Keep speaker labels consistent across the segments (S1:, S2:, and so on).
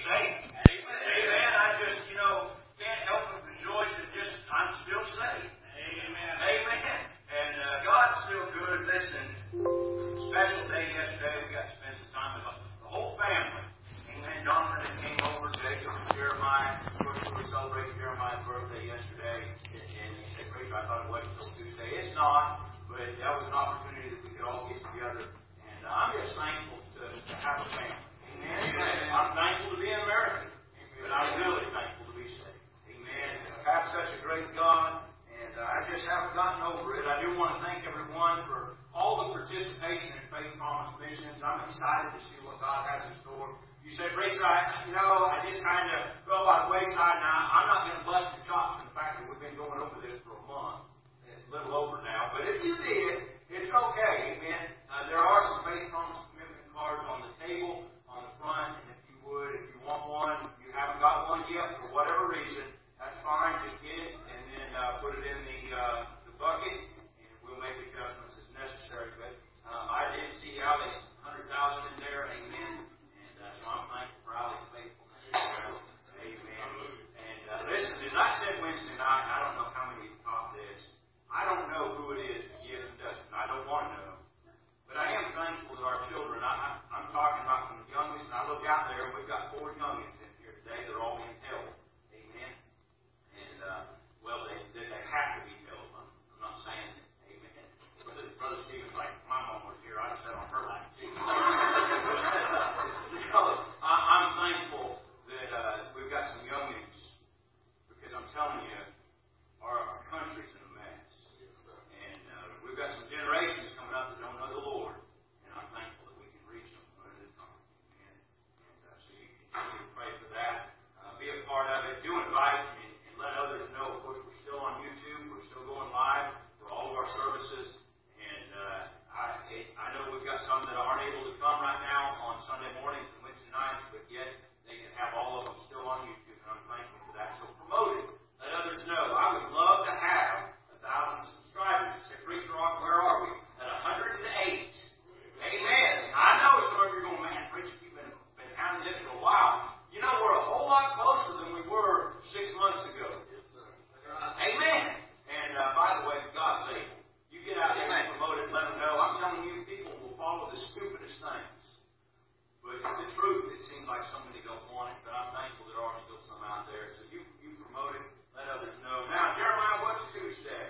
S1: saved. Amen. I just, can't help but rejoice that I'm still saved. Amen. Amen. And God's still good. Listen, special day yesterday. We got to spend some time with the whole family. Amen. Donovan came over, Jacob and Jeremiah. Of course, we were celebrating Jeremiah's birthday yesterday. And he said, Preacher, I thought it was until Tuesday. It's not, but that was an opportunity that we could all get together. And I'm just thankful to have a family. Amen. I'm thankful to be an American. But I'm really thankful to be saved. Amen. I have such a great God. And I just haven't gotten over it. I do want to thank everyone for all the participation in Faith Promise Missions. I'm excited to see what God has in store. You say, Preacher, I just kind of fell by the wayside. Now, I'm not going to bust your chops in the fact that we've been going over this for a month. It's a little over now. But if you did, it's okay. Amen. There are some Faith Promise Commitment cards on the table, on the front. And if you want one, if you haven't got one yet for whatever reason, that's fine. Just get it and then put it in the bucket, and we'll make adjustments as necessary. But I did see Ali's 100,000 in there. Amen. And so I'm thankful for Ali's faithfulness. Amen. And listen, as I said Wednesday night, I don't know how many of you caught this. I don't know who it is that gives and doesn't. I don't want to know. But I am thankful that our children, I'm talking about from the youngest, and I look out there, and we've got 4 youngins in here today. They're all being held. Amen. And, they have to be held. I'm not saying that. Amen. Brother Stephen's like, my mom was here. I sat on her lap, too. I'm thankful that we've got some youngins, because I'm telling you, our country's in a mess. And we've got some generations coming up that don't know the Lord. And I'm thankful that we can reach them one at a time. Amen. And so you continue to pray for that. Be a part of it. Do invite and let others know. Of course, we're still on YouTube. We're still going live for all of our services. And I know we've got some that aren't able to come right now on Sunday mornings and Wednesday nights, but yet they can have all of them still on YouTube. And I'm thankful for that. So promote it. Let others know. I would love to have 1,000 subscribers. Say, Preacher Rock, where are we? At 108. Amen. I know some of you are going, man, Preacher, you've been counting this for a while. We're a whole lot closer than we were 6 months ago. Yes, sir. Amen. And by the way, God's able. You get out there and promote it, let them know. I'm telling you, people will follow the stupidest things. But the truth, it seems like so many don't want it. But I'm thankful there are still some out there. So you promote it, let others know. Now, Jeremiah, what's Tuesday?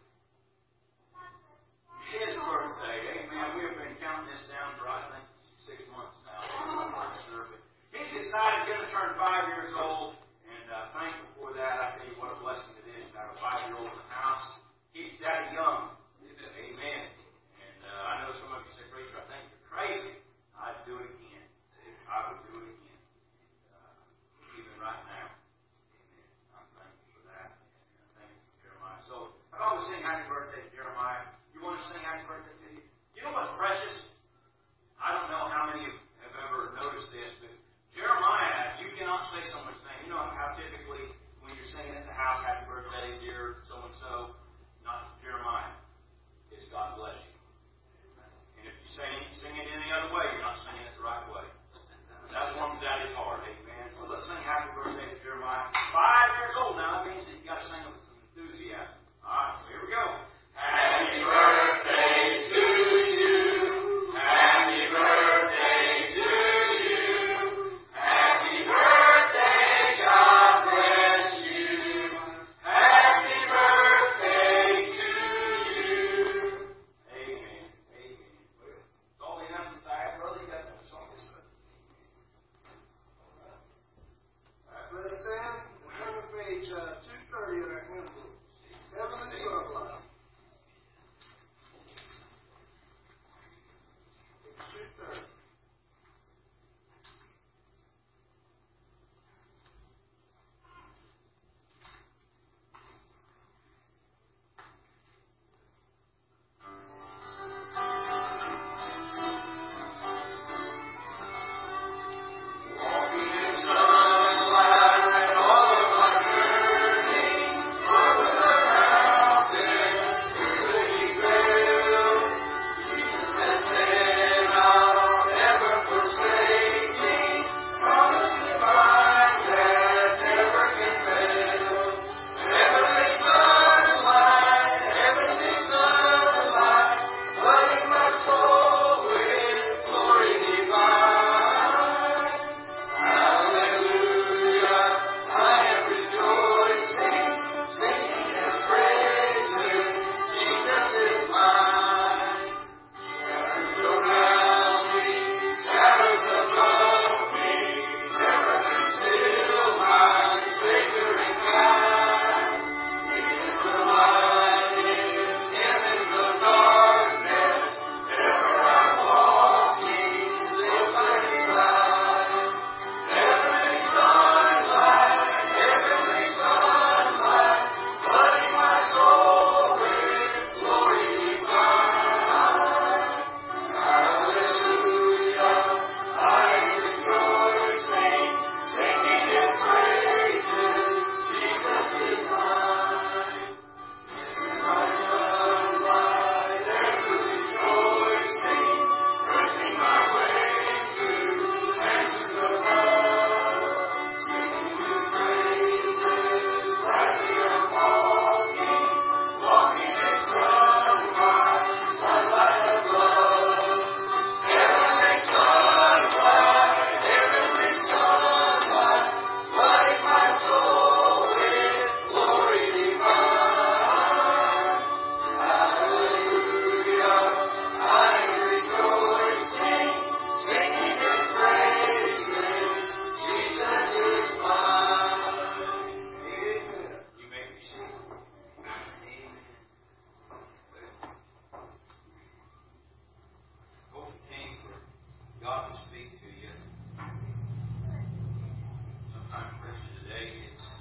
S1: His birthday. Amen. We have been counting this down for, I think, 6 months now. I'm not sure. But he's excited, going to turn 5 years old. And thankful for that. I tell you what a blessing it is to have a 5-year-old in the house. Keeps Daddy young. Amen. And I know some of you say, Preacher, I think you're crazy. I'd do it again. I would do it again. Even right now. Amen. I'm thankful for that. And thank you for Jeremiah. So I've always sing happy birthday to Jeremiah. You want to sing happy birthday to you? You know what's precious? I don't know how many have ever noticed this, but Jeremiah, you cannot say someone's name. You know how typically when you're singing at the house, happy birthday, dear so-and-so, not Jeremiah. It's God bless you. And if you sing it any other way, you're not singing it the right way. That warms Daddy's heart, amen. So let's sing happy birthday to Jeremiah. 5 years old now, that means that you got to sing it with some enthusiasm. All right, so here we go. Happy birthday to you. Happy birthday to you. Happy birthday, God bless you. Happy birthday to you. Amen. Amen. Well, it's all the announcements I have, brother. You got the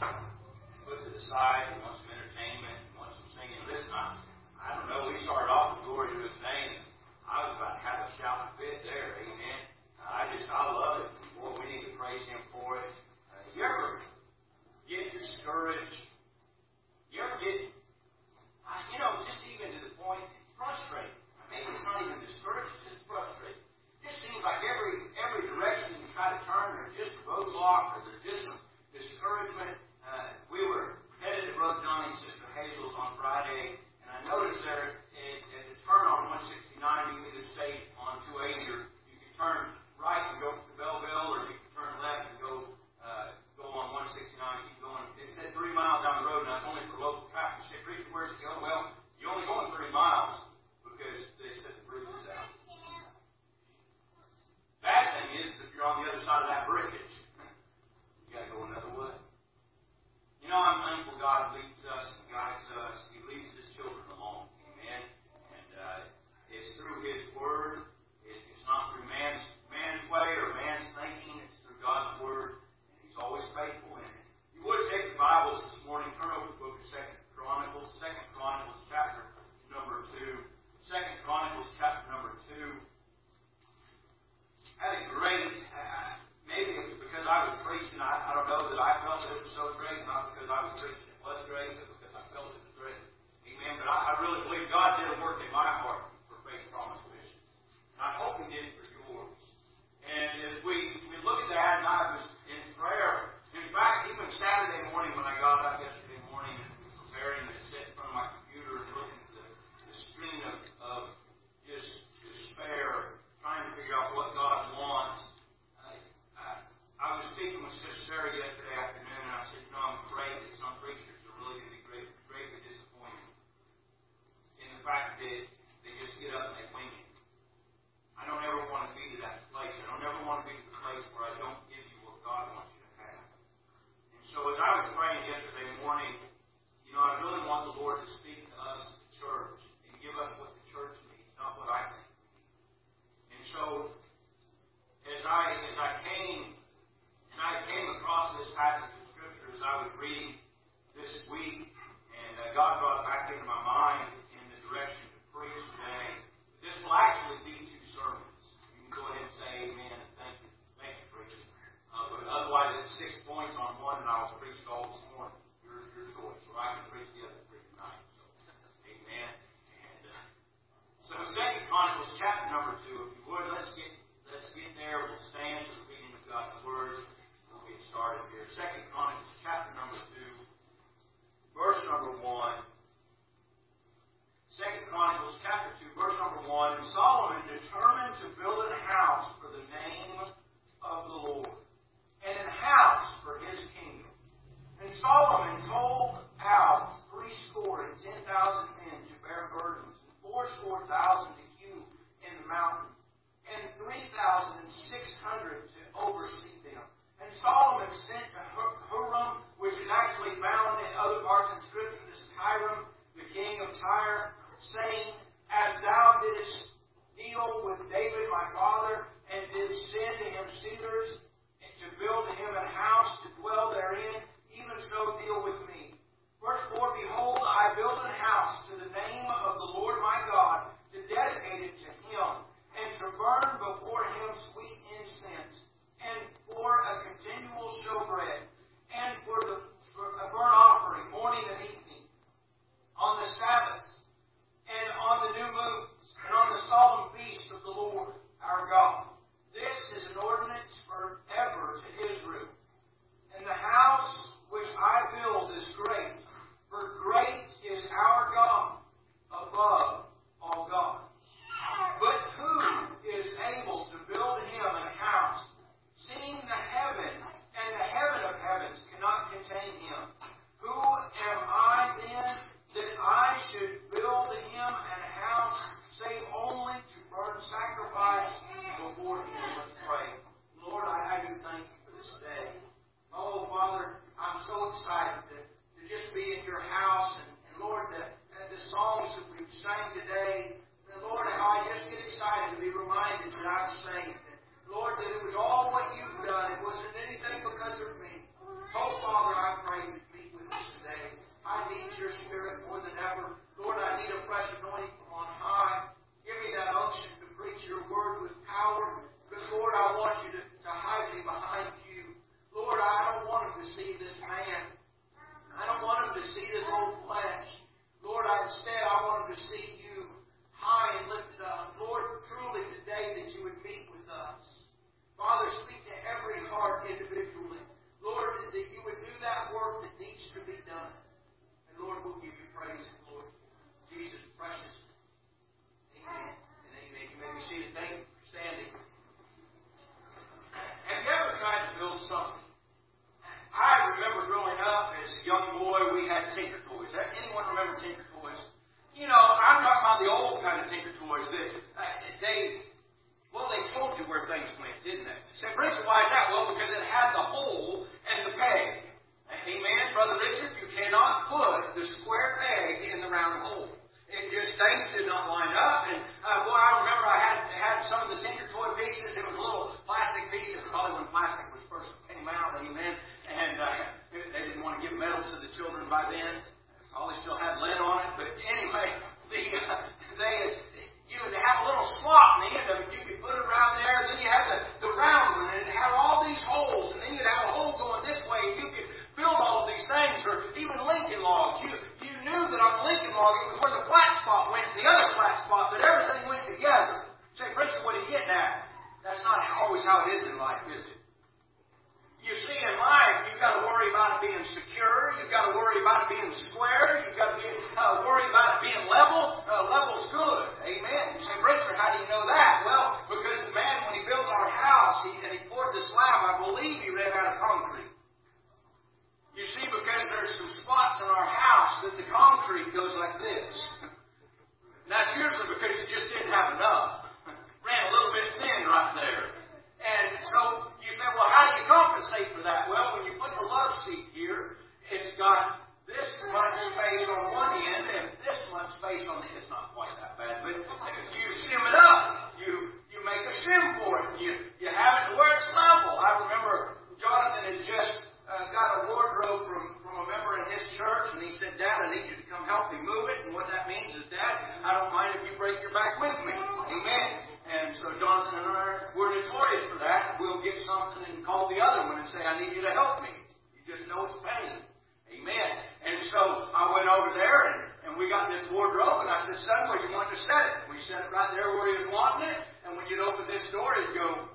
S1: put to the side. He wants some entertainment. He wants some singing. Listen, I don't know. We started off with glory to His name. I was about to have a shouting fit there. Amen. I love it. Boy, we need to praise Him for it. You ever get discouraged? You ever get, just even to the point, frustrated? Maybe it's not even discouraged, it's just frustrated. It just seems like every direction you try to turn, there's just a roadblock or there's just some discouragement. We were headed to Brother Johnny and Sister Hazel's on Friday, and I noticed there at the turn on 169, you could either stay on 280 or you could turn right and go to Belleville, or you could turn left and go on 169, keep going. It said 3 miles down the road, and that's only for local traffic. I said, "Preacher, where's it go?" Well, you're only going 3 miles because they said the bridge is out. Bad thing is, if you're on the other side of that bridge, you got to go another way. I'm thankful God leads us and guides us. He leads His children along. Amen. And it's through His Word. It's not through man's way or man's thinking. It's through God's Word. And He's always faithful in it. You would take the Bibles this morning, turn over to the book of 2 Chronicles. 2 Chronicles chapter number 2. 2 Chronicles chapter number 2. Had a great, maybe it was because I was preaching, I don't know that I felt that it was so great, not because I was preaching it was great, but because I felt it was great. Amen. But I really believe God did a work in my heart for Faith Promise Mission. And I hope He did for yours. And as we look at that, and I was in prayer. In fact, even Saturday morning when I got up yesterday morning and preparing to sit in front of my computer and looking at the screen of just despair, trying to figure out what God wants. I was speaking with Sister Sarah yesterday afternoon, and I said, I'm afraid that some preachers are really going to be greatly disappointed in the fact that they just get up and they wing it. I don't ever want to be to that place. I don't ever want to be to the place where I don't give you what God wants you to have. And so as I was praying yesterday morning, I really want the Lord to speak to us as a church and give us what the church needs, not what I think we need. And so as I came across this passage of Scripture as I was reading this week, and God brought back into my mind in the direction to preach today. This will actually be 2 sermons. You can go ahead and say amen and thank you, preacher. But otherwise, it's 6 points on one, and I was preached all this morning. Your choice. Or I can preach the other 3 tonight. So, amen. And so 2 Chronicles chapter number 2, if you would, let's get there. We'll stand for the reading of God's Word. We'll get started here. 2 Chronicles chapter number 2, verse number 1. 2 Chronicles chapter 2, verse number 1. And Solomon determined to build a house for the name of the Lord, and an house for His kingdom. And Solomon told out 70,000 men to bear burdens, and 80,000 to hew in the mountain, and 3,600 to oversee them. And Solomon sent to Huram, which is actually found in other parts of Scripture as Hiram, the king of Tyre, saying, As thou didst deal with David my father, and didst send to him cedars, and to build to him a house to dwell therein, even so deal with me. Verse 4, Behold, I build a house to the name of the Lord my God, to dedicate it to Him, and to burn before Him sweet incense, and for a continual showbread, and for a burnt offering, morning and evening, on the Sabbaths, and on want to see you high and lifted up. Lord, truly today that you would meet with us. Father, speak to every heart individually. Lord, that you would do that work that needs to be done. And Lord, we'll give you praise and glory. Jesus, precious. Amen and amen. You may be seated. Thank you for standing. Have you ever tried to build something? I remember growing up as a young boy, we had Tinker Toys. Anyone remember Tinker Toys? You know, I'm talking about the old kind of Tinker Toys that they told you where things went, didn't they? So, Bridget, why is that? Well, because it had the hole and the peg. Amen, Brother Richard? You cannot put the square peg in the round hole. It just, things did not line up. And, I remember I had some of the Tinker Toy pieces. It was little plastic pieces, probably when plastic was first came out, amen. And they didn't want to give metal to the children by then. Probably still had lead on it. But anyway, you would have a little slot in the end of it. You could put it around there. Then you had the round one, and it had all these holes. And then you'd have a hole going this way, and you could build all of these things. Or even Lincoln logs. You knew that on the Lincoln log, it was where the flat spot went and the other flat spot, but everything went together. Say, Richard, what are you getting at? That's not always how it is in life, is it? You see, in life, you've got to worry about it being secure. You've got to worry about it being square. You've got to worry about it being level. Level's good. Amen. You say, Richard, how do you know that? Well, because the man, when he built our house, and he poured the slab, I believe he ran out of concrete. You see, because there's some spots in our house that the concrete goes like this. And that's usually because you just didn't have enough. Ran a little bit thin right there. And so you say, well, how do you compensate for that? Well, when you put the love seat here, it's got this much space on one end and this much space on the end. It's not quite that bad, but you shim it up. You make a shim for it. You have it to where it's level. I remember Jonathan had just got a wardrobe from a member in his church, and he said, Dad, I need you to come help me move it. And what that means is, Dad, I don't mind if you break your back with me. Amen. And so Jonathan and I, we're notorious for that. We'll get something and call the other one and say, I need you to help me. You just know it's pain. Amen. And so I went over there, and we got this wardrobe, and I said, son, where do you want to set it? We set it right there where he was wanting it, and when you'd open this door, it'd go,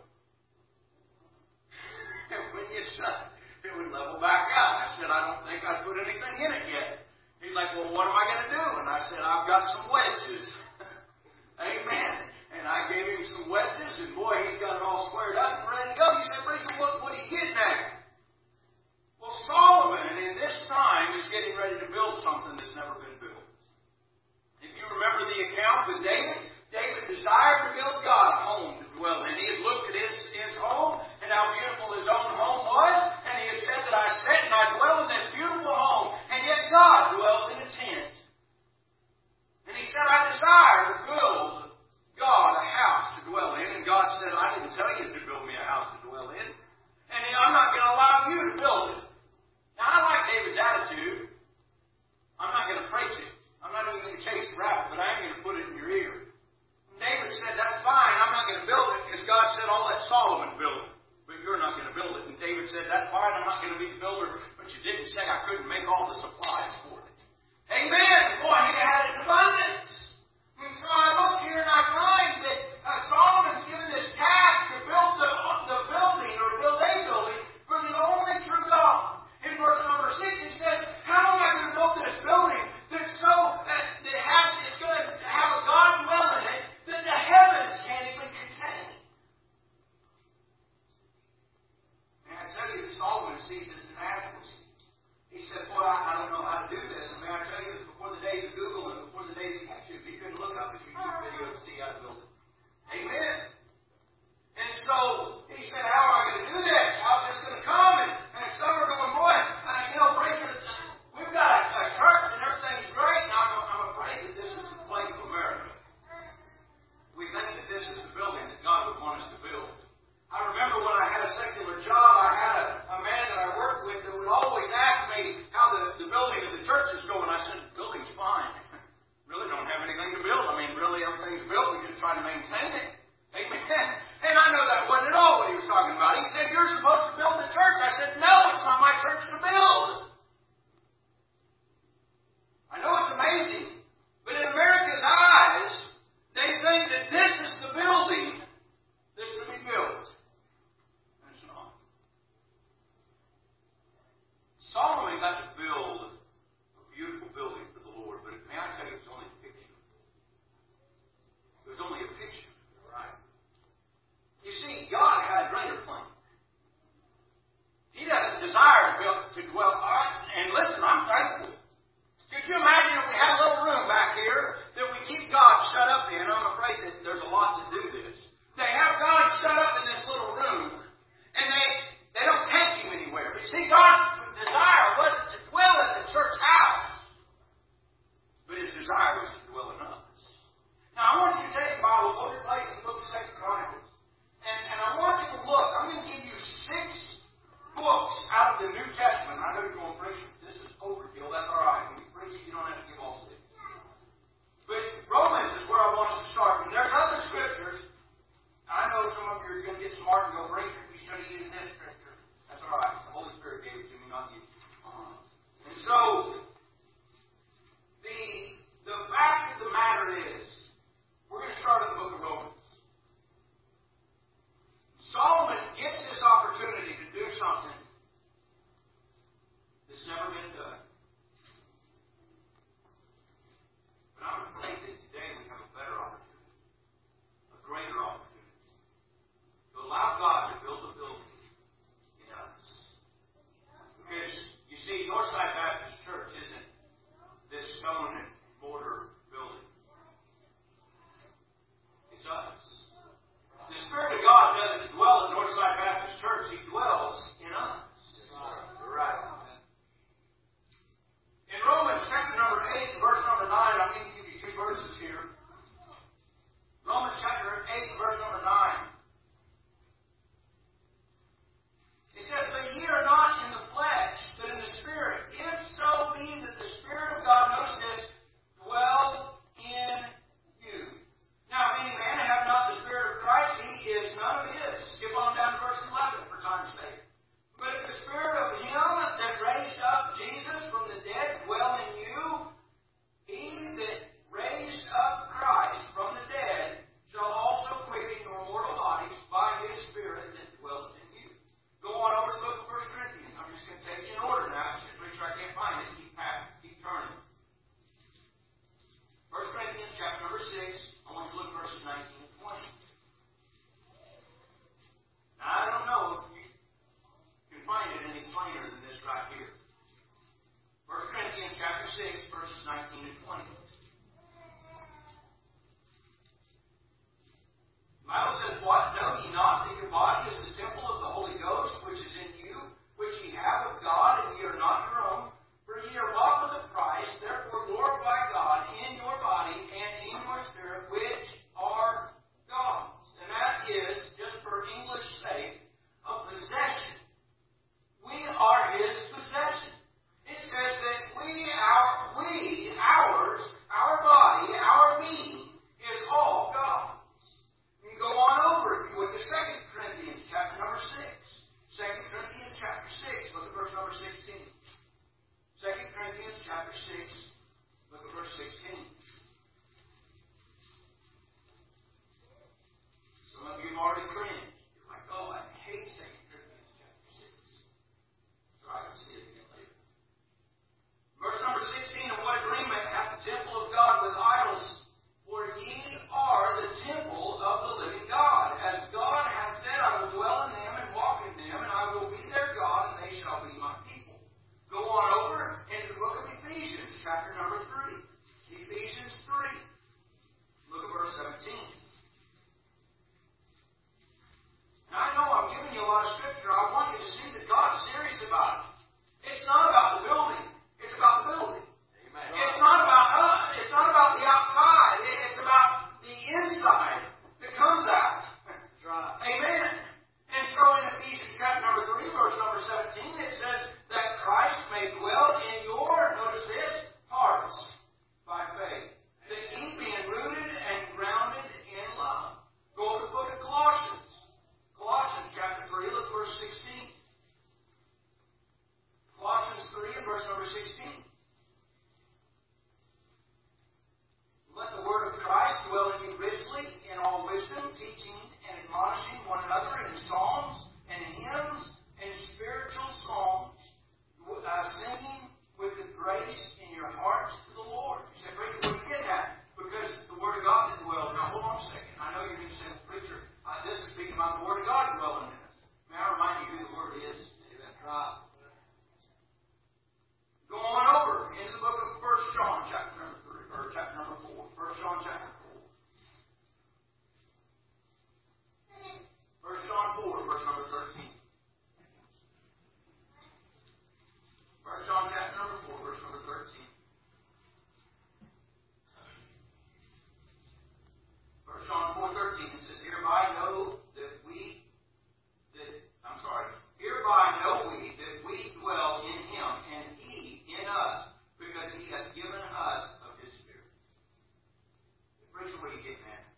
S1: and when you shut it would level back out. I said, I don't think I've put anything in it yet. He's like, well, what am I going to do? And I said, I've got some wedges. Amen. And I gave him some wedges, and boy, he's got it all squared up and ready to go. You said, Rachel, what are you getting at? Well, Solomon, in this time, is getting ready to build something that's never been built. If you remember the account with David, David desired to build God a home to dwell in. He had looked at his home and how beautiful his own home was, and he had said that I sit and I dwell in this beautiful home, and yet God dwells in a tent. And he said, I desire to build God a house to dwell in, and God said, I didn't tell you to build me a house to dwell in, and I'm not going to allow you to build it. Now, I like David's attitude. I'm not going to preach it. I'm not even going to chase the rabbit, but I am going to put it in your ear. And David said, that's fine. I'm not going to build it, because God said, I'll let Solomon build it, but you're not going to build it. And David said, that's fine. I'm not going to be the builder, but you didn't say I couldn't make all the supplies for it. Amen. Boy, he had it in abundance. And so I look here and I find that Solomon's given this task to build the building or build a building for the only true God. In verse number 6 it says, how am I going to build this building that's it's going to have a God dwell in it that the heavens can't even contain? And I tell you, Solomon sees this inadequacy. He said, boy, I don't know how to do this. And may I tell you, this before the days of Google and before the days of YouTube, you couldn't look up a YouTube video to see how to build it. Amen. And so he said, how am I going to do this? How's this going to come? And some are going, boy, Breaker, we've got a church and everything's great. And I'm afraid that this is the plague of America. We think that this is the building that God would want us to build. I remember when I had a secular job, I had a man that I worked with that would always ask me how the building of the church is going. I said, the building's fine. Really don't have anything to build. I mean, really everything's built. We just try to maintain it. Amen. And I know that wasn't at all what he was talking about. He said, you're supposed to build the church. I said, no, it's not my church to build. I know it's amazing, but in America got to build a beautiful building for the Lord, but may I tell you, it was only a picture. It was only a picture. Right? You see, God had a greater plan. He doesn't desire to dwell. And listen, I'm thankful. Could you imagine if we had a little room back here that we keep God shut up in? I'm afraid that there's a lot to do this. They have God shut up in this little room, and they don't take Him anywhere. But see, God's desire wasn't to dwell in the church house, but His desire was to dwell in us. Now, I want you to take the Bible, hold your place in the book of 2 Chronicles, and I want you to look. I'm going to give you 6 books out of the New Testament. I know you're going to preach. This is overkill. That's all right. When you preach it, you don't have to give all 6. But Romans is where I want us to start. And there's other scriptures. I know some of you are going to get smart and go, preacher, you should have used this scripture. That's all right. The Holy Spirit gave it to me, not you. And so, the fact of the matter is, we're going to start in the book of Romans. Solomon gets this opportunity to do something that's never been done. But I'm afraid that today we have a better opportunity, a greater opportunity, to allow God to build a building in us. Because, you see, Northside Baptist Church isn't this stone and mortar building. It's us. The Spirit of God doesn't dwell in Northside Baptist Church. He dwells in us. Right. In Romans chapter number 8, verse number 9, I'm going to give you 2 verses here. Romans chapter 8, verse number 9. It says, "But ye are not in the flesh, but in the Spirit. If so be that the Spirit of God," notice this, "dwell in you. Now, if any man have not the Spirit of Christ, he is none of his." Skip on down to verse 11 for time's sake. "But if the Spirit of Him that raised up Jesus from the dead dwell in you, He that raised up Christ from the dead shall also quicken your mortal bodies by His Spirit that dwells in you." Go on over to the book of 1 Corinthians. I'm just going to take you in order now. Just make sure I can't find it. Keep turning. 1 Corinthians chapter number 6. I want you to look at verses 19 and 20. Now, I don't know if you can find it any plainer than this right here. 1 Corinthians chapter 6, verses 19 and 20. The Bible says, "What? Know ye not that your body is the temple of the Holy Ghost, which is in you, which ye have of God, and ye are not your own? For ye are bought with a price, therefore glorify God in your body and in your spirit, which are God's." And that is, just for English sake, a possession. We are His possession. It says that our body, our being, is all God's. You can go on over if you look at 2 Corinthians chapter number 6. 2 Corinthians chapter 6, look at verse number 16. 2 Corinthians chapter 6, look at verse 16. Some of you have already cringed. You're like, "Oh, I hate 2 Corinthians chapter 6. So I can see it again later. Verse number 16, "And what agreement hath the temple of God with idols? For ye are the temple of the living God. As God hath said, I will dwell in them and walk in them, and I will be their God, and they shall be my people." Go on over into the book of Ephesians, chapter number 3. Ephesians 3. Look at verse 17. And I know I'm giving you a lot of scripture. I want you to see that God's serious about it. It's not about the building. It's about the building. Amen. It's not about us. It's not about the outside. It's about the inside that comes out. That's right. Amen. And so in Ephesians chapter number 3, verse number 17, it says that Christ may dwell in your, notice this, hearts by faith. That ye being rooted and grounded in love. Go to the book of Colossians. Colossians chapter 3, look at verse 16. Colossians 3 and verse number 16. "Let the word of Christ dwell in you richly in all wisdom, teaching and admonishing one another in psalms and hymns and spiritual songs, singing Go on over into the book of 1 John, chapter number 3, or chapter number 4. 1 John, chapter 4. 1 John 4, verse number 13. 1 John, chapter number 4, verse number 13. 1 John 4:13, it says, hereby know we dwell in Him, and He in us, because He hath given us of His Spirit. Preacher, what are you getting at?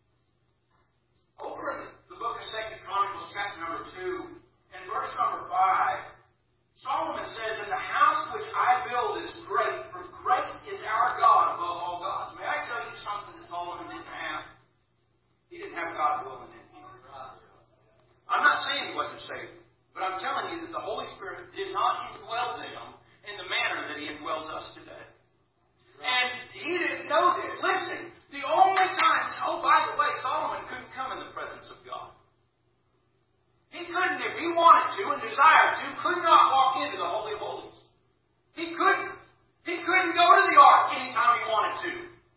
S1: Over in the book of 2 Chronicles, chapter number 2, and verse number 5, Solomon says, and the house which I build is great, for great is our God above all gods. May I tell you something that Solomon didn't have? He didn't have God dwelling in him. I'm not saying he wasn't saved, but I'm telling you that the Holy Spirit did not indwell them in the manner that He indwells us today. And he didn't know this. Listen, the only time, by the way, Solomon couldn't come in the presence of God. He couldn't, if he wanted to and desired to, could not walk into the Holy of Holies. He couldn't. He couldn't go to the ark anytime he wanted to.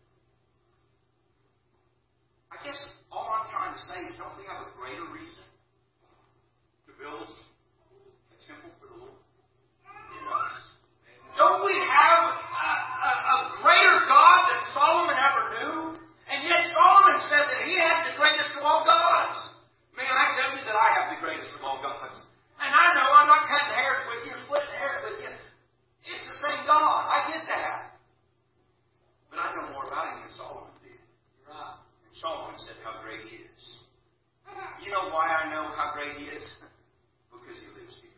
S1: I guess all I'm trying to say is, don't we have a greater reason to build a temple for the Lord in us? Don't we have a greater God than Solomon ever knew? And yet Solomon said that he had the greatest of all gods. May I tell you that I have the greatest of all gods? And I know I'm not cutting hairs with you or splitting hairs with you. It's the same God. I get that. But I know more about Him than Solomon did. Right. And Solomon said how great He is. You know why I know how great He is? Because He lives here.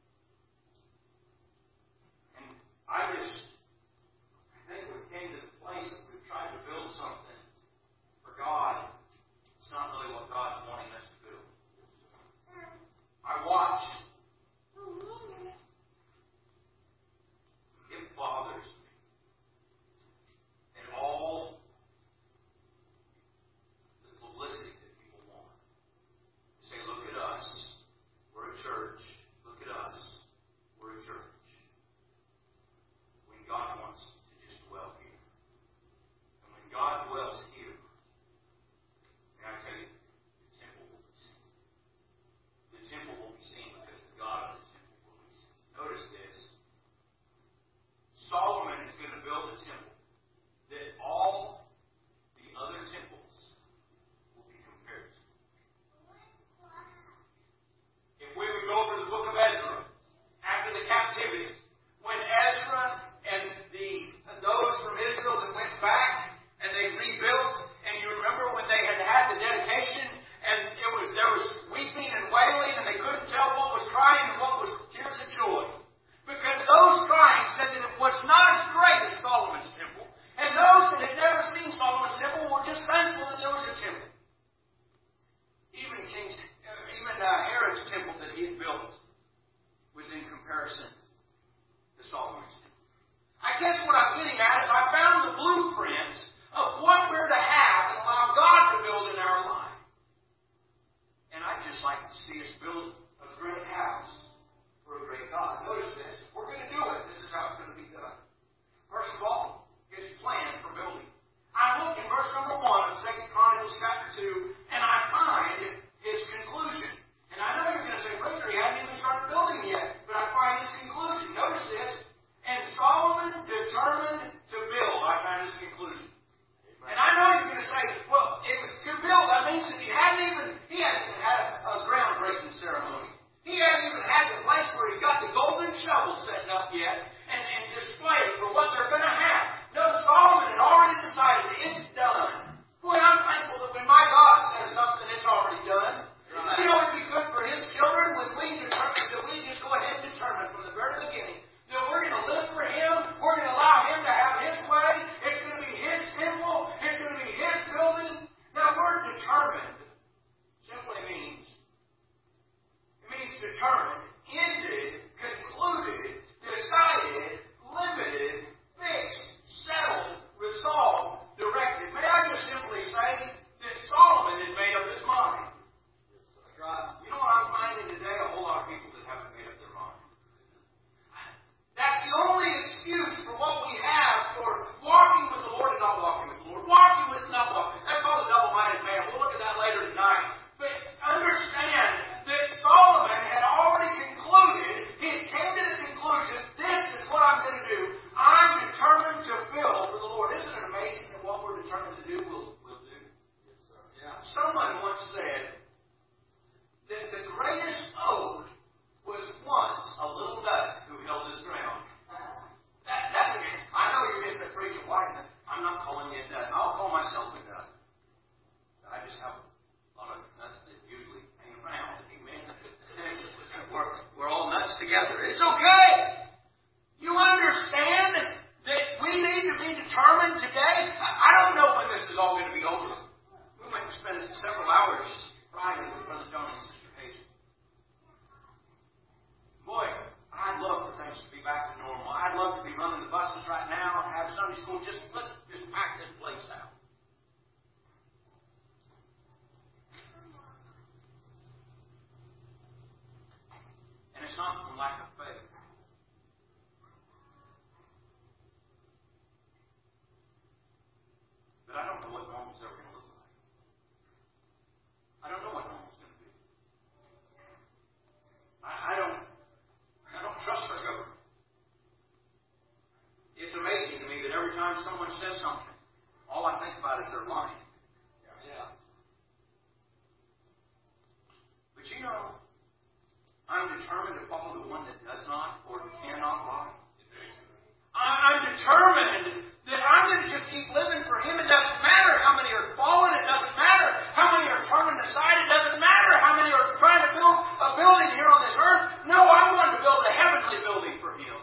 S1: And I think we came to the place that we've tried to build something for God. It's not really what God's wanting us to build. I watch. It bothers me. And all the publicity that people want. Say, look at us. We're a church. Look at us. We're a church. When God wants to just dwell here. And when God dwells here, may I tell you, the temple will be seen because the God of the temple will be seen. Notice this. Solomon is going to build a temple that all the other temples will be compared to. If we would go over to the book of Ezra, after the captivity, when Ezra and those from Israel that went back and they rebuilt, and you remember when they had the dedication, and there was weeping and wailing, and they couldn't tell what was crying and what was tears of joy. Because those crying said that it was not as great as Solomon's temple. And those that had never seen Solomon's temple were just thankful that there was a temple. Even Herod's temple that he had built was in comparison to Solomon's temple. I guess what I'm getting at is I found the blueprint of what we're to have and allow God to build in our life. And I'd just like to see us build a great house for a great God. Notice this. If we're going to do it, this is how it's going to be done. First of all, His plan for building. I look in verse number 1 of 2 Chronicles chapter 2, and I find His conclusion. And I know you're going to say, Preacher, he hadn't even started building yet. But I find His conclusion. Notice this. And Solomon determined to build. I find His conclusion. And I know you're going to say, well, it was to build. That means that he hadn't even had a groundbreaking ceremony. He hadn't even had love to be running the buses right now and have Sunday school. Let's just pack this place out. And it's not from lack of faith. But I don't know what normal's ever going to look like. I don't know what normal's going to be. I don't trust our government. It's amazing to me that every time someone says something, all I think about is they're lying. Yeah. But you know, I'm determined to follow the one that does not or cannot lie. I'm determined that I'm going to just keep living for Him. It doesn't matter how many are fallen. It doesn't matter how many are turning aside. It doesn't matter how many are trying to build a building here on this earth. No, I'm going to build a heavenly building for Him.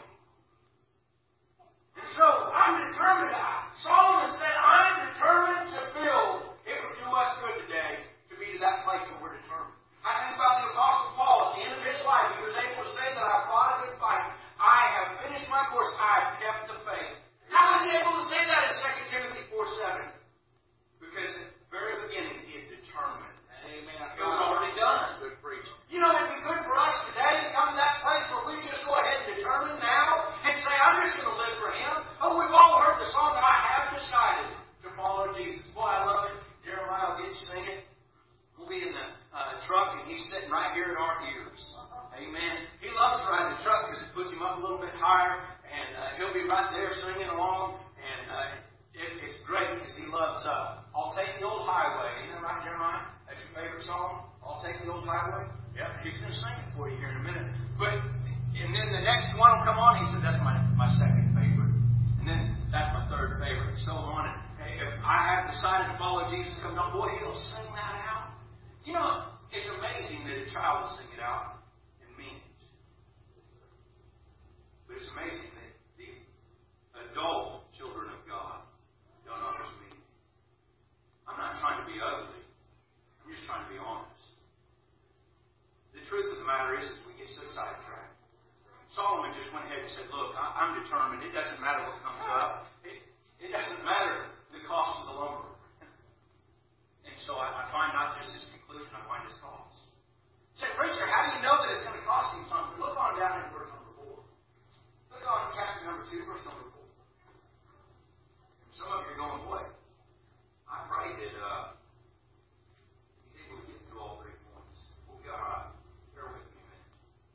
S1: And so I'm determined. Solomon said, I'm determined to build. It would do us good today to be to that place where we're determined. I think about the Apostle Paul at the end of his life. He was able to say that I fought a good fight. I have finished my course. I have kept the faith. How was he able to say that in 2 Timothy 4:7? Because at the very beginning he had determined. Amen. It was already done. Good preaching. You know, it'd be good for us today to come to that place where we just go ahead and determine now and say, I'm just going to live for Him. Oh, we've all heard the song, I have decided to follow Jesus. Boy, I love it. Jeremiah will get to sing it. We'll be in the truck and he's sitting right here in our ears. Amen. He loves riding the truck because it puts him up a little bit higher, and he'll be right there singing along, and it's great because he loves I'll Take the Old Highway. Isn't that right, Jeremiah? That's your favorite song? I'll Take the Old Highway? Yep, he's going to sing it for you here in a minute. And then the next one will come on. He said, that's my second favorite. And then that's my third favorite, and so on. And if I have decided to follow Jesus, comes on, boy, he'll sing that out. You know, it's amazing that a child will sing it out. But it's amazing that the adult children of God don't always mean it. I'm not trying to be ugly. I'm just trying to be honest. The truth of the matter is we get so sidetracked. Solomon just went ahead and said, look, I'm determined. It doesn't matter what comes up. It doesn't matter the cost of the lumber. And so I find not just his conclusion, I find his cost. Say, preacher, how do you know that it's going to cost him something? Look on down in verse number 4. Look on chapter number 2, verse number 4. Some of you are going, boy, I pray that he's able to get through all 3 points. Well, God, bear with me a minute.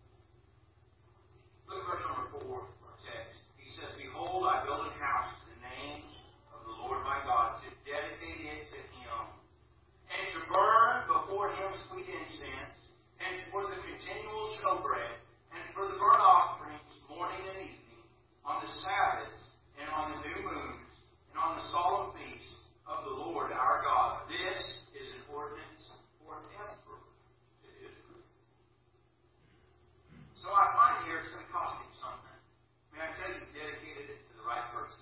S1: Look at verse number 4 of our text. He says, behold, I build a house to the name of the Lord my God, to dedicate it to Him, and to burn before Him sweet incense, and for the continual showbread, and for the burnt offerings morning and evening, on the Sabbaths, and on the new moons, and on the solemn feasts of the Lord our God. This is an ordinance forever to Israel. So I find here it's going to cost him something. May I tell you, he dedicated it to the right person.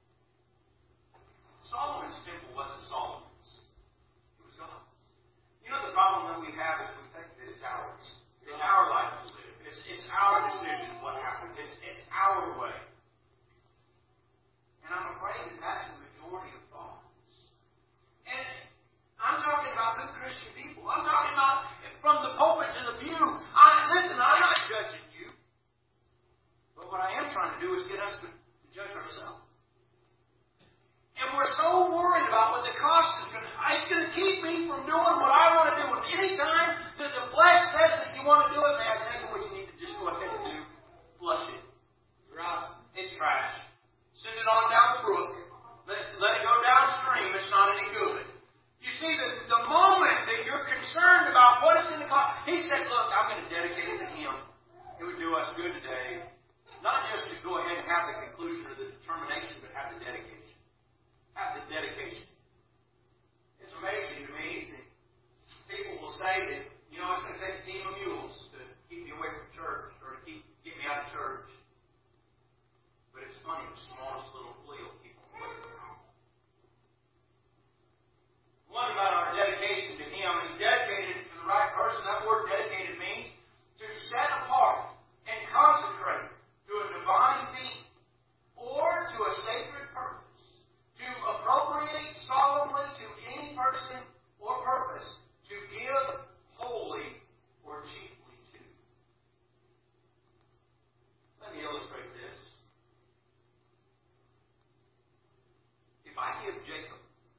S1: Solomon's temple wasn't Solomon's. It was God's. You know the problem that we have is we think that it's ours. It's our life to live. It's our decision what happens. It's our way. And I'm afraid that that's the majority of thoughts. And I'm talking about good Christian people. I'm talking about from the pulpit to the pew. Listen, I'm not judging you. But what I am trying to do is get us to judge ourselves. And we're so worried about what the cost is going to be. It's going to keep me from doing what I want to do. And any time that the flesh says that you want to do it, may I tell you what you need to just go ahead and do? Flush it. Right? It's trash. Send it on down the brook. Let it go downstream. It's not any good. You see, the moment that you're concerned about what it's going to cost, he said, look, I'm going to dedicate it to Him. It would do us good today. Not just to go ahead and have the conclusion or the determination, but have the dedication. Have the dedication. It's amazing to me that people will say that, you know, it's going to take a team of mules to keep me away from church or to get me out of church. But it's funny, the smallest little flea will keep them away from it. One about our dedication to Him, He dedicated it to the right person. That word dedicated means to set apart and consecrate to a divine being. with Jacob.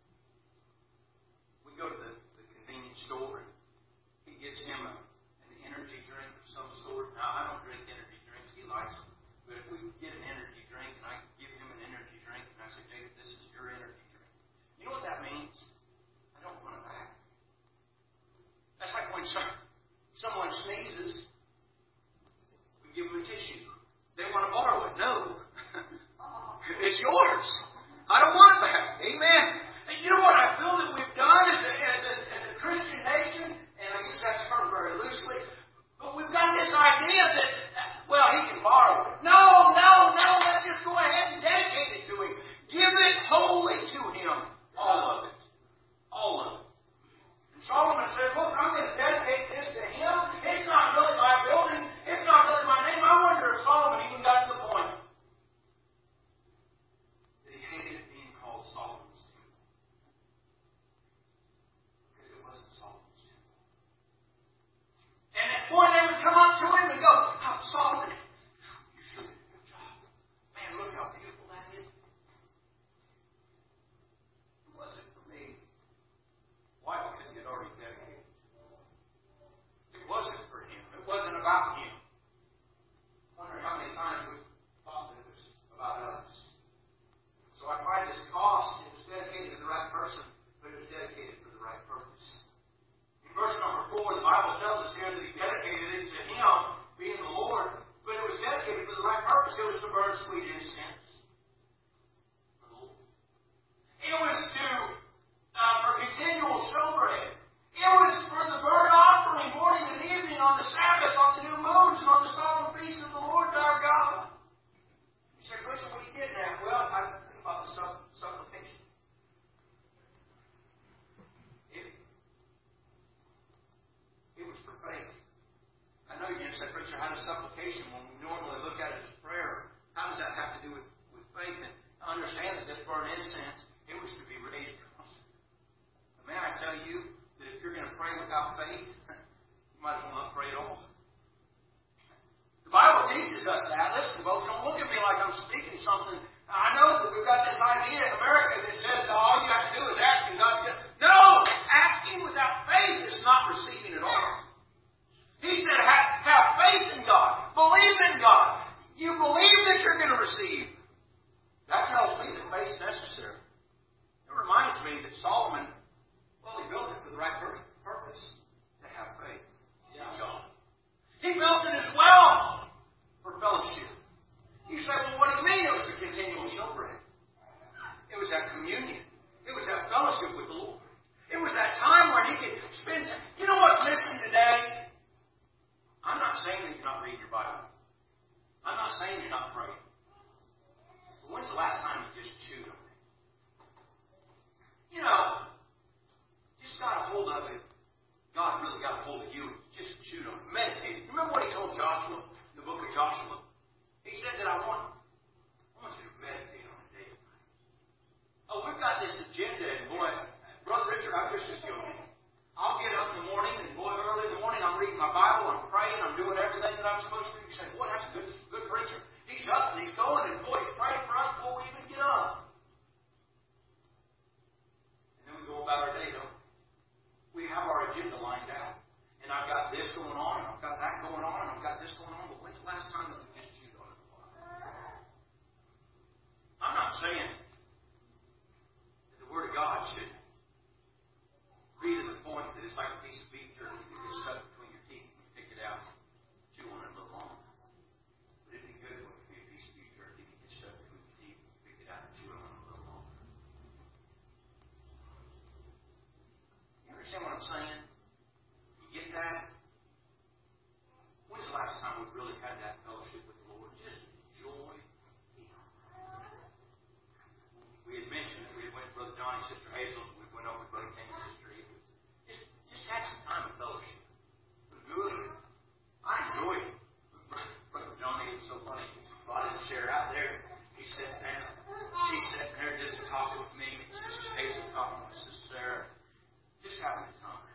S1: We go to the convenience store and he gives him an energy drink of some sort. Now, I don't drink energy drinks. He likes them. But if we get an energy drink and I give him an energy drink and I say, Jacob, this is your energy drink. You know what that means? I don't want it back. That's like when someone sneezes, we give them a tissue. They want to borrow it. No. It's yours. I don't want it back. Amen. And you know what I feel that we've done as a Christian nation, and I use that term very loosely, but we've got this idea that, well, he can borrow it. No. Let's just go ahead and dedicate it to him. Give it wholly to him. All of it. All of it. And Solomon said, look, I'm going to dedicate this to him. It's not really my building. It's not really my name. I wonder if Solomon even got to the point that he hated being called Solomon's temple. Because it wasn't Solomon's temple. And at point they would come up to him and go, oh, Solomon, you sure did a good job. Man, look how beautiful that is. It wasn't for me. Why? Because he had already dedicated. It wasn't for him. It wasn't about him. I wonder how many times we thought that it was about us. So I find this cost. It was dedicated to the right person, but it was dedicated for the right purpose. In verse number 4, the Bible tells us here that he dedicated it to him, being the Lord, but it was dedicated for the right purpose. It was to burn sweet incense for the Lord. It was for continual showbread. It was for the burnt offering morning and evening on the Sabbaths, on the new moons, and on the solemn feasts of the Lord our God. You say, Preacher, what are you getting at? Well, I think about the supplication. It was for faith. I know you're going to say, Preacher, how does supplication, when we normally look at it as prayer, how does that have to do with faith? And I understand that this burnt incense, it was to be raised constantly. But may I tell you that if you're going to pray without faith, you might as well not pray at all. The Bible teaches us that. Listen, folks, don't look at me like I'm speaking something. I know that we've got this idea in America that says that all you have to do is ask and God gives. No! Asking without faith is not receiving at all. He said, have faith in God. Believe in God. You believe that you're going to receive. That tells me that faith is necessary. It reminds me that Solomon, well, he built it for the right purpose, to have faith in God. He built it as well for fellowship. You say, well, what do you mean it was a continual showbread? It was that communion. It was that fellowship with the Lord. It was that time where he could spend time. You know what's missing today? I'm not saying that you're not reading your Bible. I'm not saying you're not praying. But when's the last time you just chewed on it? You know, just got a hold of it. God really got a hold of you. Just chewed on it. Meditated. Remember what he told Joshua in the book of Joshua? He said that I want you to meditate on it day and night. Oh, we've got this agenda, and boy, Brother Richard, I'm just joking. I'll get up in the morning, and boy, early in the morning, I'm reading my Bible, I'm praying, I'm doing everything that I'm supposed to do. You say, boy, that's a good preacher. He's up and he's going, and boy, he's praying for us before we even get up. And then we go about our day, don't we? We have our agenda lined out. And I've got this going on, and I've got that going on, and I've got this going on, but when's the last time that we just chewed on it? I'm not saying that the Word of God should read to the point that it's like a piece of beef jerky that gets stuck between your teeth and you pick it out and chew on it a little longer. But it'd be good if it could be a piece of beef jerky that gets stuck between your teeth and you pick it out and chew on it a little longer. You understand what I'm saying? You get that? When's the last time we've really had that fellowship with the Lord? Just enjoy Him. We had mentioned that we went to Brother Johnny, Sister Hazel, we went over to Brother King's history. Just had some time of fellowship. It was good. I enjoyed it. Brother Johnny, it was so funny. He brought his chair out there. He sat down. She's sitting there just talking with me. Sister Hazel talking with Sister Sarah. Just having a time.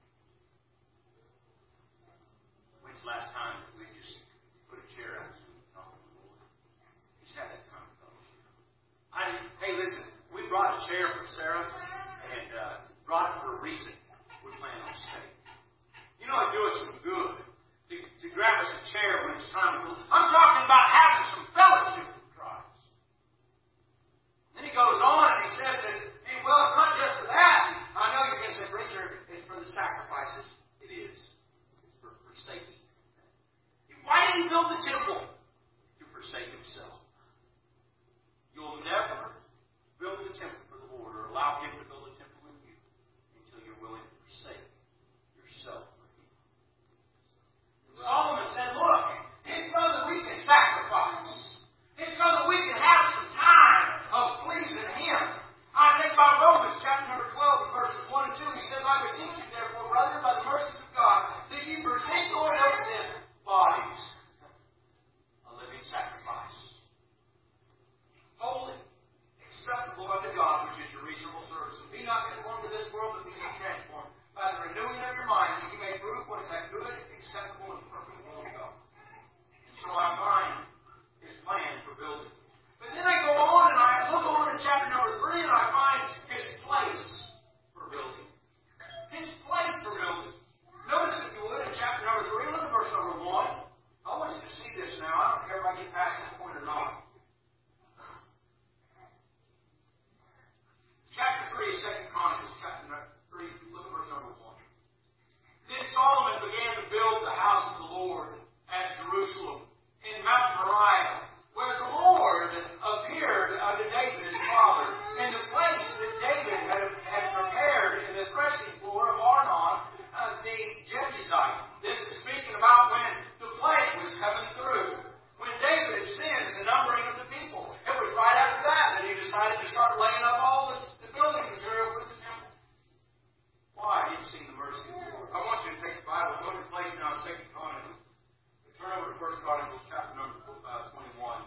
S1: When's the last time that we just put a chair out so we can talk to the Lord? Just have that time of fellowship. Hey, listen, we brought a chair. chair for Sarah and brought it for a reason. We plan on staying. You know, it'd do us some good to grab us a chair when it's time to go. I'm talking about having some fellowship with Christ. Then he goes on and he says that, hey, well, it's not just for that. I know you're going to say, preacher, it's for the sacrifices. It is. It's for forsaking. Why did he build the temple? To forsake himself. You'll never build a temple for the Lord or allow him to build a temple in you until you're willing to forsake yourself for him. Solomon said, look, it's so that we can sacrifice. It's so that we can have some time of pleasing him. I think about Romans chapter number 12, verses 1 and 2. He says, I beseech you, therefore, brethren, by the mercies of God, that ye present your bodies a living sacrifice, holy, acceptable unto God, which is your reasonable service. And be not conformed to this world, but be ye transformed by the renewing of your mind, that ye may prove what is that good, acceptable, and perfect will of God. And so I find his plan for building. But then I go on and I look over to chapter number 3 and I find his place for building. His place for building. Notice, if you would, in chapter number 3, look at verse number 1. I want you to see this now. I don't care if I get past this point or not. Chapter 3 of 2 Chronicles, chapter 3, look at verse number 1. Then Solomon began to build the house of the Lord at Jerusalem in Mount Moriah, where the Lord appeared unto David his father, in the place that David had prepared in the threshing floor of Arnon, the Jebusite. This is speaking about when the plague was coming through. When David had sinned in the numbering of the people. It was right after that he decided to start laying up all the building material for the temple. Why? He had seen the mercy of the Lord. I want you to take the Bible, go to your place now in 2 Chronicles. Turn over to 1 Chronicles chapter number 21.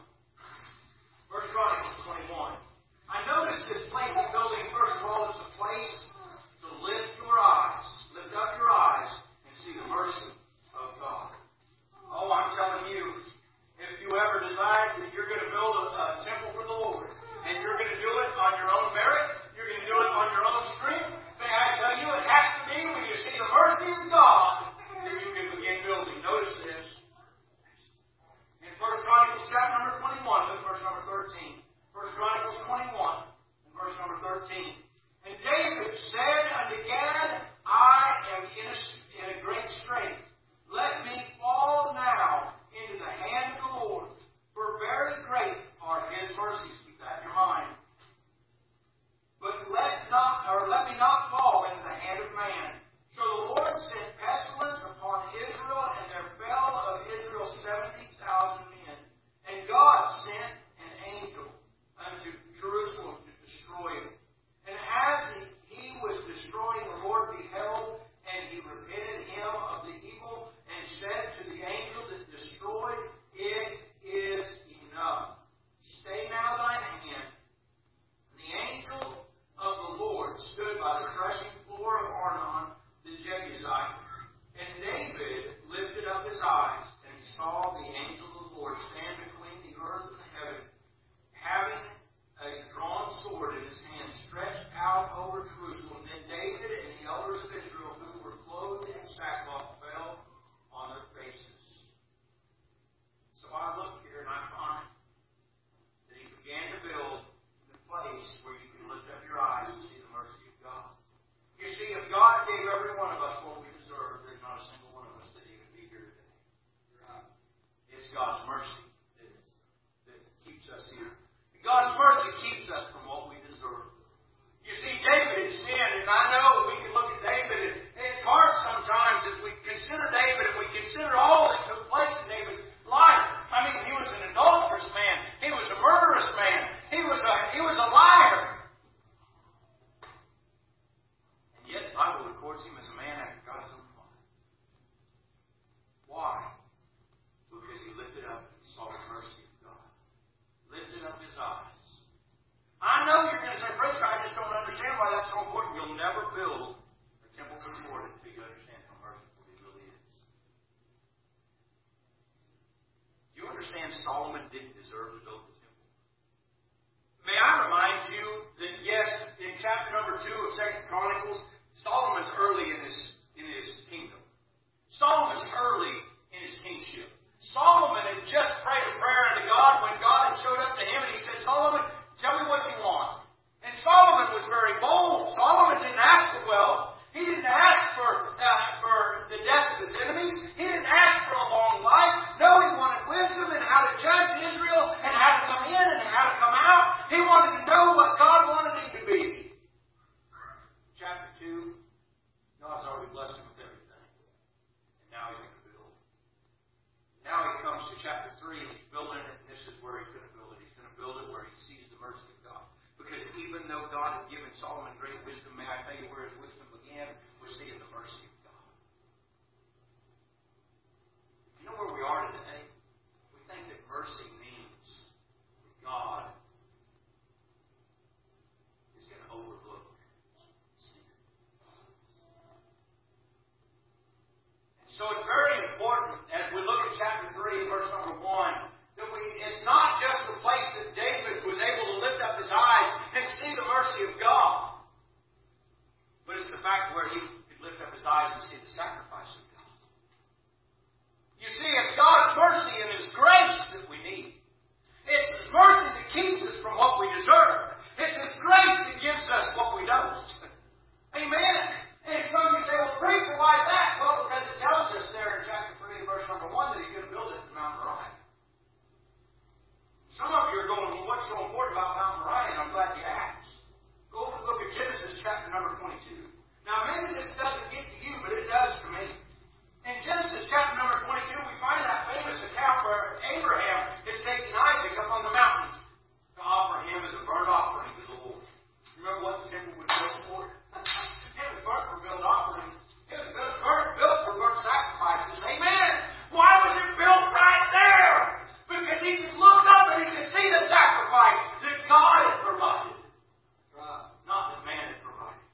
S1: 1 Chronicles 21. I noticed this place of building, first of all, is a place to lift your eyes. Lift up your eyes and see the mercy of God. Oh, I'm telling you, if you ever decide that you're going to build a temple for the Lord, and you're going to do it on your own merit, you're going to do it on your own strength, may I tell you, it has to be when you see the mercy of God that you can begin building. Notice this. In 1 Chronicles chapter number 21, look at verse number 13. 1 Chronicles 21, and verse number 13. And David said unto Gad, I am in a great strait. Let me fall now into the hand of the Lord, for very great are his mercies. Keep that in your mind. But let me not fall into the hand of man. So the Lord sent pestilence upon Israel, and there fell of Israel 70,000 men. And God sent an angel unto Jerusalem to destroy it. And as he was destroying, the Lord beheld, and he repented him of the evil, and said to the angel that destroyed, it is enough. Stay now thine hand. The angel of the Lord stood by the threshing floor of Arnon, the Jebusite. And David lifted up his eyes and saw the angel of the Lord stand between the earth and the heaven, having a drawn sword in his hand, stretched out over Jerusalem. Then David and the elders of Israel, who were clothed in sackcloth, fell on their faces. So I look here and I find that he began to build the place where you can lift up your eyes and see the mercy of God. You see, if God gave every one of us what we deserve, there's not a single one of us that even be here today. It's God's mercy that keeps us here. God's mercy keeps us from what we deserve. You see, David had sinned, and I know we can look at David, and it's hard sometimes as we consider David and we consider all that took place in David's life. I mean, he was an adulterous man. He was a murderous man. He was a liar. And yet the Bible records him as a man after God's own heart. Why? Because he lifted up and saw the mercy of God. Lifted up his eyes. I know you're going to say, preacher, I just don't understand why that's so important. You'll never build a temple for the Lord until you understand how merciful he really is. Do you understand Solomon didn't deserve to build the temple? May I remind you that, yes, in chapter number 2 of 2 Chronicles, Solomon's early in his kingdom. Solomon's early in his kingship. Solomon had just prayed a prayer unto God when God had showed up to him and he said, Solomon, tell me what you want. And Solomon was very bold. Solomon didn't ask for wealth. He didn't ask for the death of his enemies. He didn't ask for a long life. No, he wanted wisdom in how to judge Israel and how to come in and how to come out. He wanted to know what God wanted him to be. Chapter 2, God's already blessed him with everything. And now he's going to build. Now he comes to chapter 3 and he's building it, and this is where he's going to build it. He's going to build it where he sees the mercy of God. Because even though God had given Solomon great wisdom, may I tell you where his wisdom began? We're seeing the mercy of God. You know where we are today? We think that mercy means that God is going to overlook sin. And so it's very important as we look at chapter 3, verse number 1, that it's not just the place that David was able to lift up his eyes and see the mercy of God, but it's the fact where he could lift up his eyes and see the sacrifice of God. You see, it's God's mercy and His grace that we need. It's His mercy that keeps us from what we deserve. It's His grace that gives us what we don't. Amen. And so you say, well, preacher, why is that? Well, because it tells us there in chapter 3, verse number 1, that He's going to build it at Mount Moriah. Some of you are going, well, what's so important about Mount Moriah? And I'm glad you asked. Go over and look at Genesis chapter number 22. Now, maybe this doesn't get to you, but it does to me. In Genesis chapter number 22, we find that famous account where Abraham is taking Isaac up on the mountain to offer him as a burnt offering to the Lord. Remember what the temple was built for? It was burnt for burnt offerings. It was built for burnt sacrifices. Amen. Why was it built right there? Because he could look up and he could see the sacrifice that God had provided. Not that man had provided.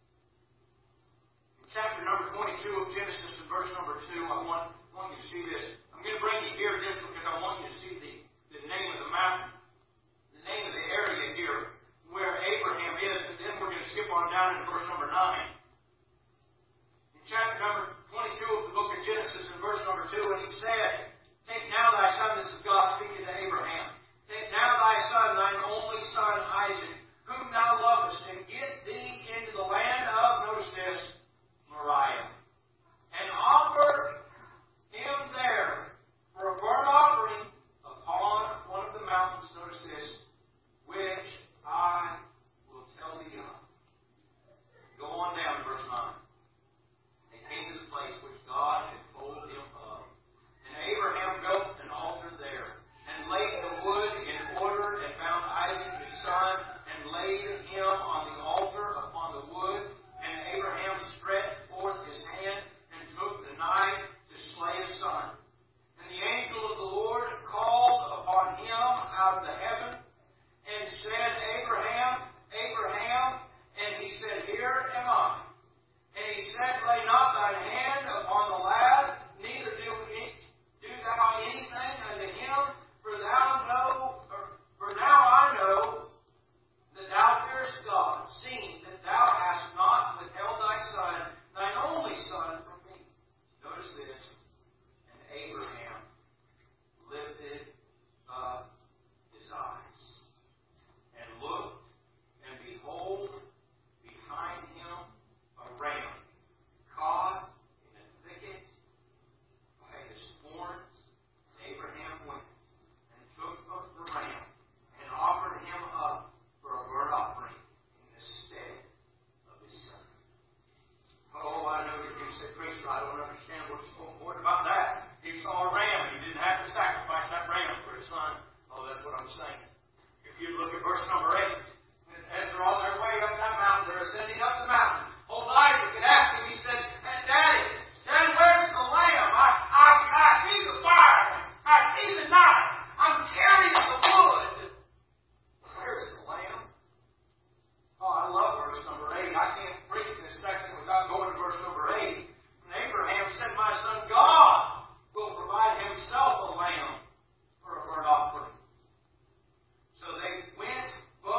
S1: In chapter number 22 of Genesis and verse number 2, I want you to see this. I'm going to bring you here just because I want you to see the name of the mountain, the name of the area here where Abraham is, and then we're going to skip on down into verse number 9. In chapter number 22 of the book of Genesis and verse number 2, and he said, Take now thy son, this is God speaking to Abraham, take now thy son, thine only son Isaac, whom thou lovest, and get thee into the land of, notice this, Moriah, and offer him there for a burnt offering upon one of the mountains, notice this, which I will tell thee of. Go on down to verse 9. They came to the place which God had told him of. And Abraham built an altar there, and laid the wood in order, and found Isaac his son, and laid him on the altar upon the wood. And Abraham stretched forth his hand, and took the knife to slay his son. And the angel of the Lord called upon him out of the heaven, and said, Abraham, Abraham. And he said, Here am I. And he said, Lay not thine hand upon the lad, neither do thou anything unto him, for now I know that thou fearest God, seeing that thou hast not withheld thy son, thine only son, from me. Notice this. And Abraham lifted up his eyes, and looked, and behold, behind him a ram, caught in a thicket by his horns. Abraham went and took up the ram, and offered him up for a burnt offering in the stead of his son. Oh, I know that you said, Preacher, I don't understand what's so important about that. He saw a ram, and he didn't have to sacrifice that ram for his son. Oh, that's what I'm saying. If you look at verse number 8, as they're on their way up that mountain, they're ascending up the mountain. Old Isaac had asked him, he said, Daddy, where's the lamb? I see the fire. I see the knife. I'm carrying the wood. Where's the lamb? Oh, I love verse number 8. I can't preach this section without going to verse number 8. And Abraham said, My son, God will provide himself a lamb for a burnt offering. So they went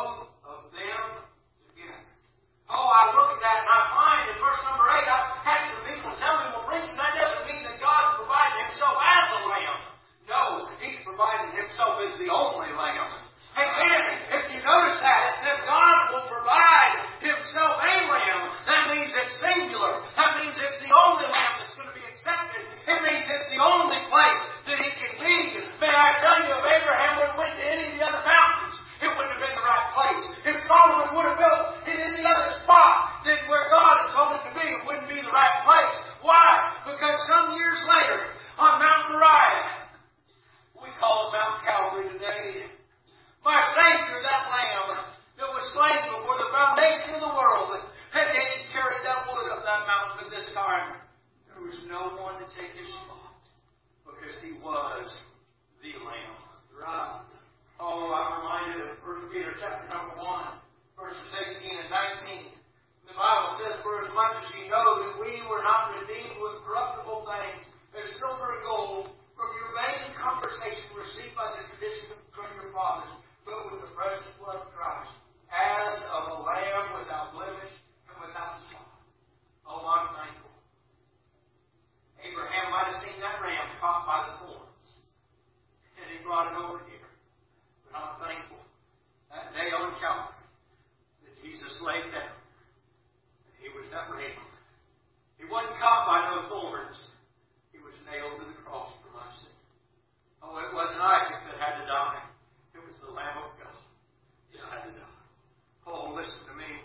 S1: that ye know that we were not redeemed with corruptible things, as silver and gold, from your vain conversation received by the tradition from your fathers, but with the precious blood of Christ, as of a lamb without blemish and without spot. Oh, I'm thankful. Abraham might have seen that ram caught by the thorns, and he brought it over here. But I'm thankful that day on Calvary that Jesus laid down. He was that ram. He wasn't caught by no thorns. He was nailed to the cross for my sin. Oh, it wasn't Isaac that had to die. It was the Lamb of God that had to die. Oh, listen to me.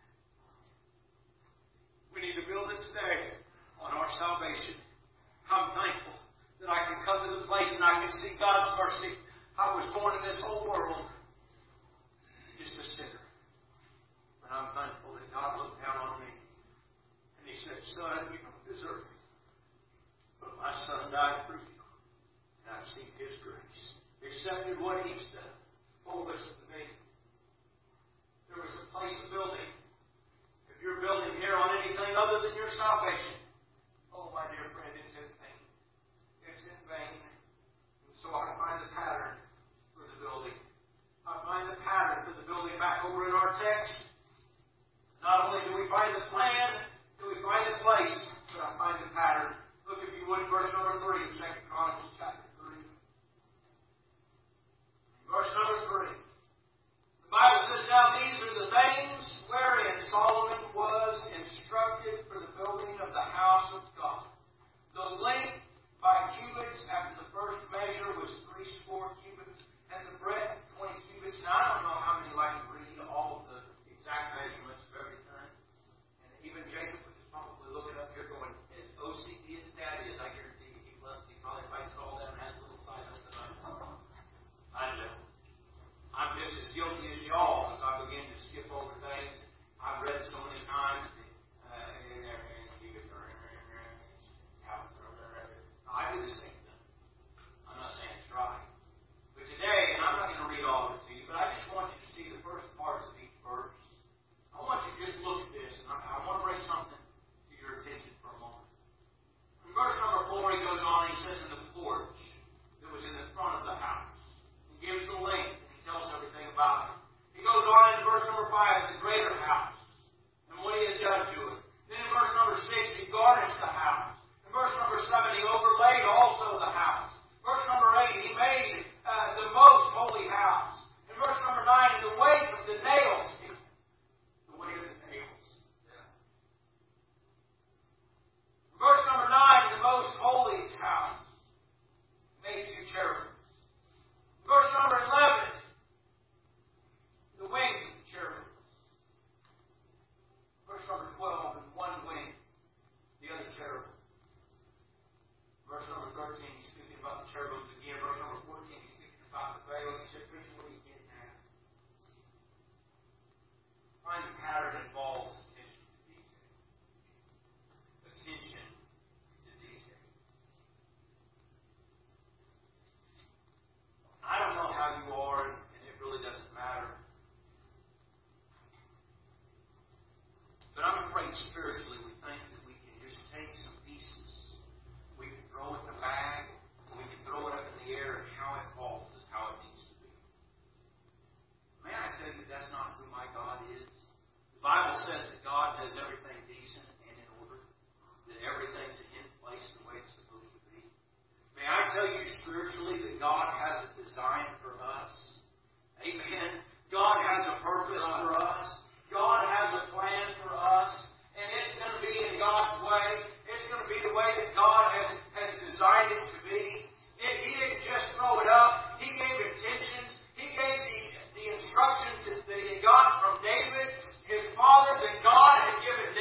S1: We need to build it today on our salvation. I'm thankful that I can come to the place and I can see God's mercy. I was born in this whole world just a sinner. But I'm thankful that God looked down on me and He said, son, you don't deserve it. But my son died for you. And I've seen His grace. Accepted what He's done. Oh, listen to me. There was a place of building. If you're building here on anything other than your salvation, oh, my dear friend, it's in vain. It's in vain. And so I find the pattern for the building. I find the pattern for the building back over in our text. Not only do we find the plan, do we find the place, but I find the pattern. Look, if you would, verse number 3 of 2 Chronicles chapter 3. Verse number 3. The Bible says, now these are the things wherein Solomon was instructed for the building of the house of God. The length by cubits after the first measure was 80 cubits, and the breadth 20 cubits. Now, I don't know how many like to read all of the exact measurements of everything. And even Jacob was probably looking up here going, as OCD as Daddy is, I guarantee you, he probably writes all that and has little titles that I know. I'm just as guilty as y'all as I begin to skip over things I've read so many times. I do the same thing. I'm not saying it's right. But today, and I'm not going to read all of it to you, but I just want you to see the first parts of each verse. I want you to just look at this, and I want to bring something to your attention for a moment. In verse number 4, he goes on and he says, in the porch that was in the front of the house. He gives the length, and he tells everything about it. He goes on in verse number 5, the greater house, and what he had done to it. Then in verse number 6, he garnished the house. In verse number 7, he overlaid also the house. Verse number 8, he made the most holy house. In verse number 9, in the weight of the nails. The weight of the nails. Yeah. In verse number 9, in the most holy house. Made 2 cherubims. In verse number 11, the wings of the cherubims. Verse number 12, in one wing, the other cherubim. Verse number 13, he's speaking about the cherubims again. Verse number 14, he's speaking about the veil. He said, preach what are you getting at? Find the pattern involves attention to detail. Attention to detail. I don't know how you are, and it really doesn't matter. But I'm afraid spiritually we think that we can just take some pieces. We can throw it in the bag, we can throw it up in the air, and how it falls is how it needs to be. May I tell you that's not who my God is? The Bible says that God does everything decent and in order, that everything's in place the way it's supposed to be. May I tell you spiritually that God has a design for us? Amen. God has a purpose for us. God has a plan for us. And it's going to be in God's way. It's going to be the way that God has designed it to be. He didn't just throw it up. He gave intentions. He gave the instructions that he got from David, his father, that God had given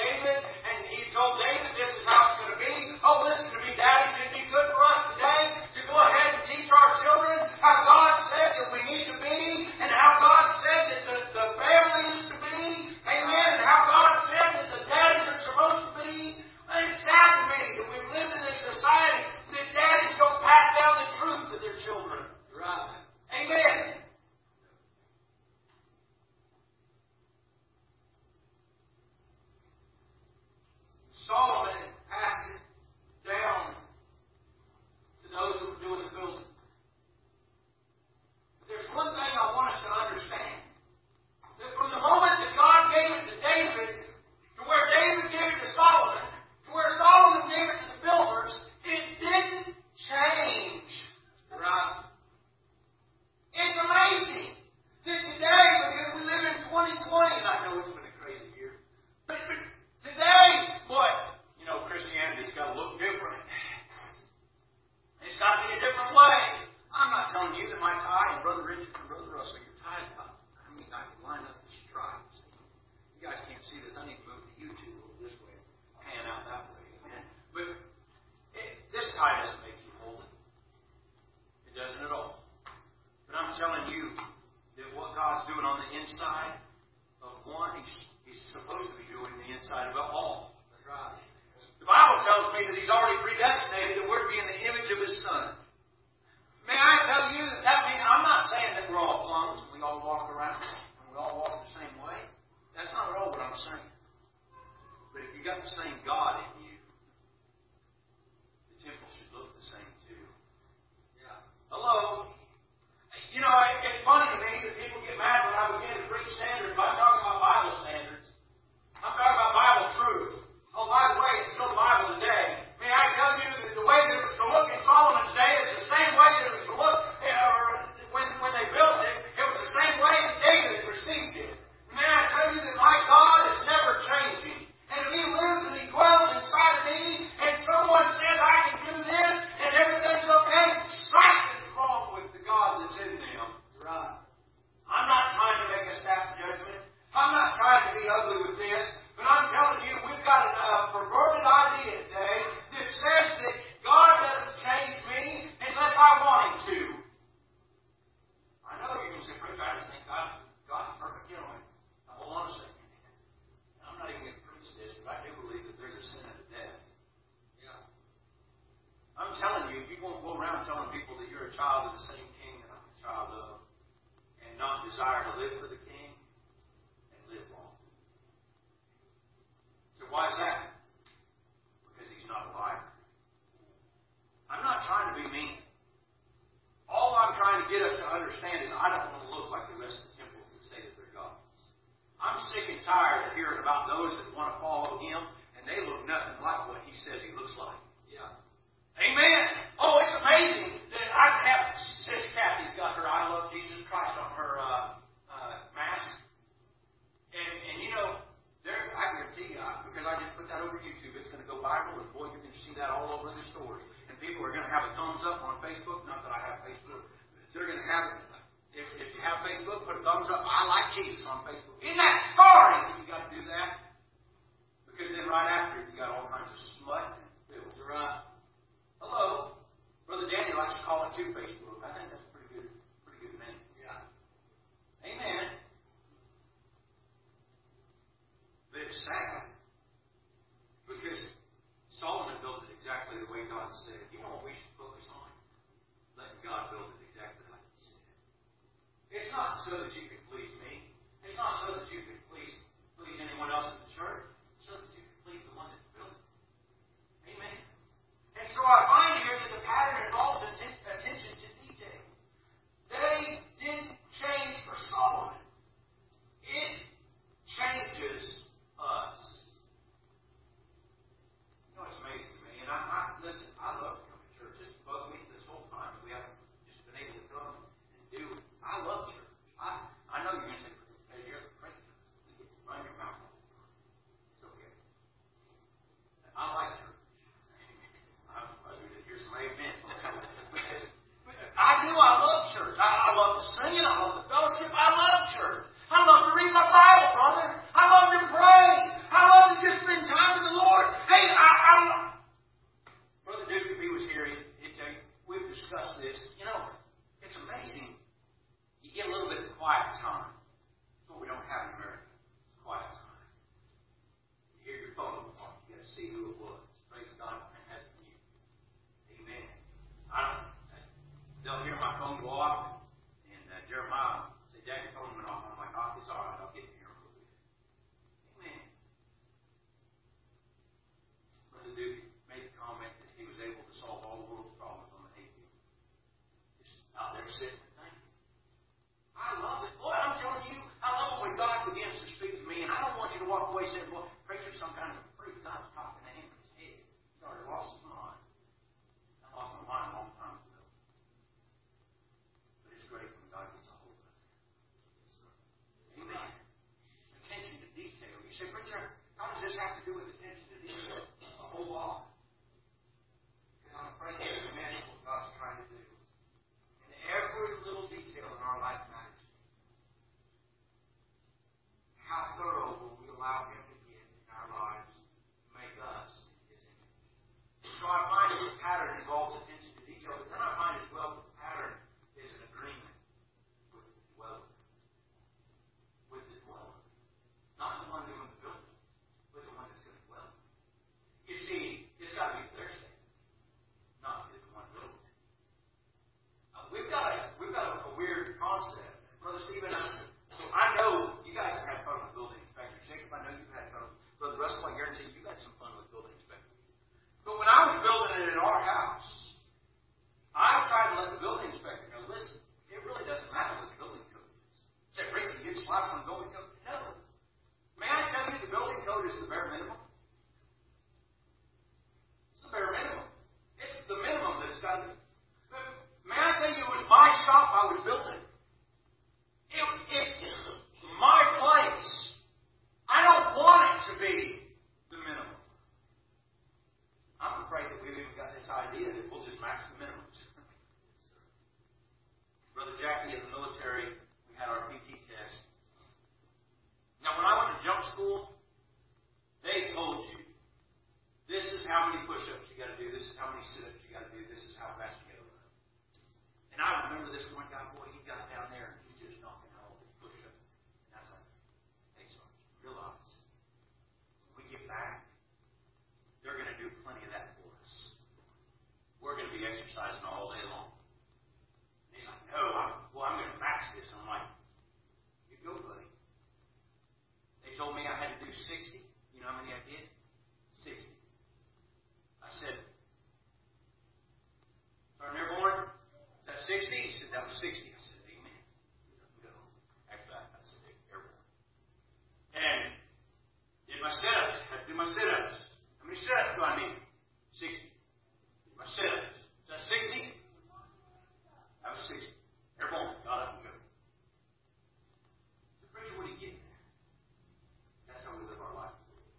S1: tie, and Brother Richard and Brother Russell, you're tied up. I mean, I can line up this stripes. You guys can't see this. I need to move to YouTube over this way. Pan out that way. Amen. But this tie doesn't make you holy. It doesn't at all. But I'm telling you that what God's doing on the inside of one, He's supposed to be doing the inside of all. That's right. The Bible tells me that He's already predestinated that we're to be in the image of His Son. May I tell you that means, I'm not saying that we're all clones and we all walk around and we all walk the same way. That's not at all what I'm saying. But if you got the same God in you, the temple should look the same too. Yeah. Hello? You know, it's funny to me that people get mad when I begin to preach standards, but I'm talking about Bible standards. I'm talking about Bible truth. Oh, by the way, it's still the Bible today. May I tell you that the way that it was to look in Solomon's day is the same way that it was to look when they built it. It was the same way that David received it. May I tell you that my God is never changing. And if He lives and He dwells inside of me, and someone says I can do this and everything's okay, something's wrong with the God that's in them. Right. I'm not trying to make a staff judgment. I'm not trying to be ugly with this. But I'm telling you, we've got a perverted idea today that says that God doesn't change me unless I want Him to. I know you're going to say, Preacher, I didn't think God's perfect. You know, hold on a second. I'm not even going to preach this, but I do believe that there's a sin unto death. Yeah. I'm telling you, you won't go around telling people that you're a child of the same King that I'm a child of, and not desire to live for the King and live wrong. So why is that? Because He's not a liar. I'm not trying to be mean. All I'm trying to get us to understand is I don't want to look like the rest of the temples that say that they're gods. I'm sick and tired of hearing about those that want to follow Him, and they look nothing like what He says He looks like. Yeah. Amen. Oh, it's amazing that I have. Sis Kathy's got her I Love Jesus Christ on her mask. And you know, I guarantee you, because I just put that over YouTube, it's going to go viral, and boy, you're going to see that all over the stores. And people are going to have a thumbs up on Facebook. Not that I have Facebook. They're going to have it. If you have Facebook, put a thumbs up. I like Jesus on Facebook. Isn't that sorry that you got to do that? Because then right after, you got all kinds of smut and filth. Right. Hello. Brother Daniel likes to call it too, Facebook. I think that's a pretty good name. Yeah. Amen. But it's sad. Because Solomon built it exactly the way God said. You know what we should focus on? Letting God build it exactly like He said. It's not so that you can please me. It's not so that you can please anyone else in the church. It's so that you can please the one that built it. Amen. And so I find here that the pattern involves attention to detail. They didn't change for Solomon. It changes us. You know, it's amazing to me. And listen, I love to come to church. This bugged me this whole time. We haven't just been able to come and do it. I love church. I know you're going to say, hey, you're the preacher. Run your mouth. It's okay. I like church. I do to hear some amen. I do. I love church. I love the singing. I love the fellowship. I love church. I love to read my Bible, brother. I love to pray. I love to just spend time with the Lord. Hey, Brother Duke, if he was here, he'd tell you, we've discussed this. You know, it's amazing. You get a little bit of quiet time. That's what we don't have in America. It's quiet time. You hear your phone call. You got to see who it was. Praise God, and that's you. Amen. They'll hear my phone go off, and Jeremiah say, Dad, your phone went off. I'm like, oh, it's all right. I'll get it here in a little bit. Amen. Brother Duke made the comment that he was able to solve all the world's problems on the hay field. Just out there sitting and thinking. I love it. Boy, I'm telling you, I love it when God begins to speak to me, and I don't want you to walk away saying, well, preacher's some kind of a freak. God's talking to him in his head. He's already lost his mind. I lost my mind a long time ago. But it's great when God gets a hold of us. Amen. Attention to detail. You say, preacher, how does this have to do with attention to detail? A whole lot. Because I'm afraid to miss what God's trying to do. And every little detail building. It's my place. I don't want it to be the minimum. I'm afraid that we've even got this idea that we'll just max the minimums. Brother Jackie in the military, we had our PT test. Now, when I went to jump school, they told you, this is how many push-ups you got to do, this is how many sit-ups you got to do, this is how fast you got to run. And I remember this one guy, boy, he got down there and he's just knocking out all these push-ups. And I was like, hey, son, realize, when we get back, they're going to do plenty of that for us. We're going to be exercising all day long. And he's like, no, I'm going to max this. And I'm like, you go, buddy. They told me I had to do 60. You know how many I did? 60. I said, Sergeant Airborne, is that 60? He said, that was 60. I said, amen. Go. Actually, I said, Airborne. And did my sit-ups. Had to do my sit-ups. How many sit-ups do I need? 60. Did my sit-ups. Is that 60? That was 60. Airborne. Got up and go. The preacher, what are you getting there? That's how we live our life.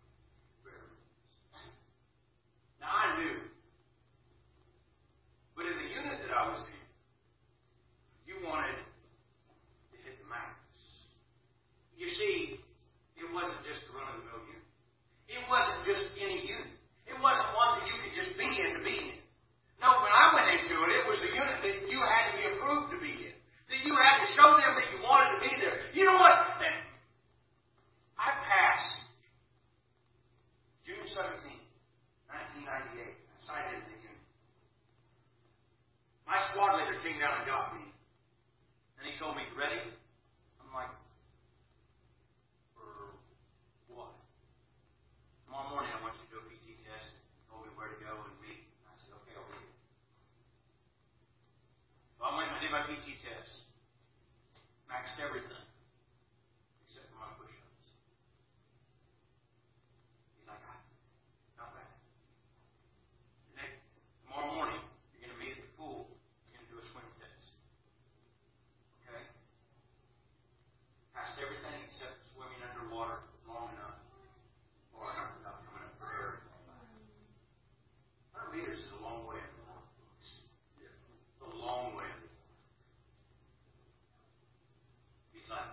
S1: Now, I knew. But in the unit that I was in, you wanted to hit the max. You see, it wasn't just a run-of-the-mill unit. It wasn't just any unit. It wasn't one that you could just be in to be in. No, when I went into it, it was a unit that you had to be approved to be in. That you had to show them that you wanted to be there. You know what? I passed June 17, 1998. I signed into the unit. My squad leader came down and got me. And he told me, you ready? I'm like, for what? Tomorrow morning I want you to do a PT test. He told me where to go and meet. I said, okay, I'll be here. So I went and I did my PT test. Maxed everything. Except for my push-ups. He's like, not bad. Tomorrow morning, you're going to meet at the pool. You're going to do a swim test. Okay? Passed everything except swimming underwater long enough. Or not coming up for air. 100 meters is a long way. It's a long way. He's like,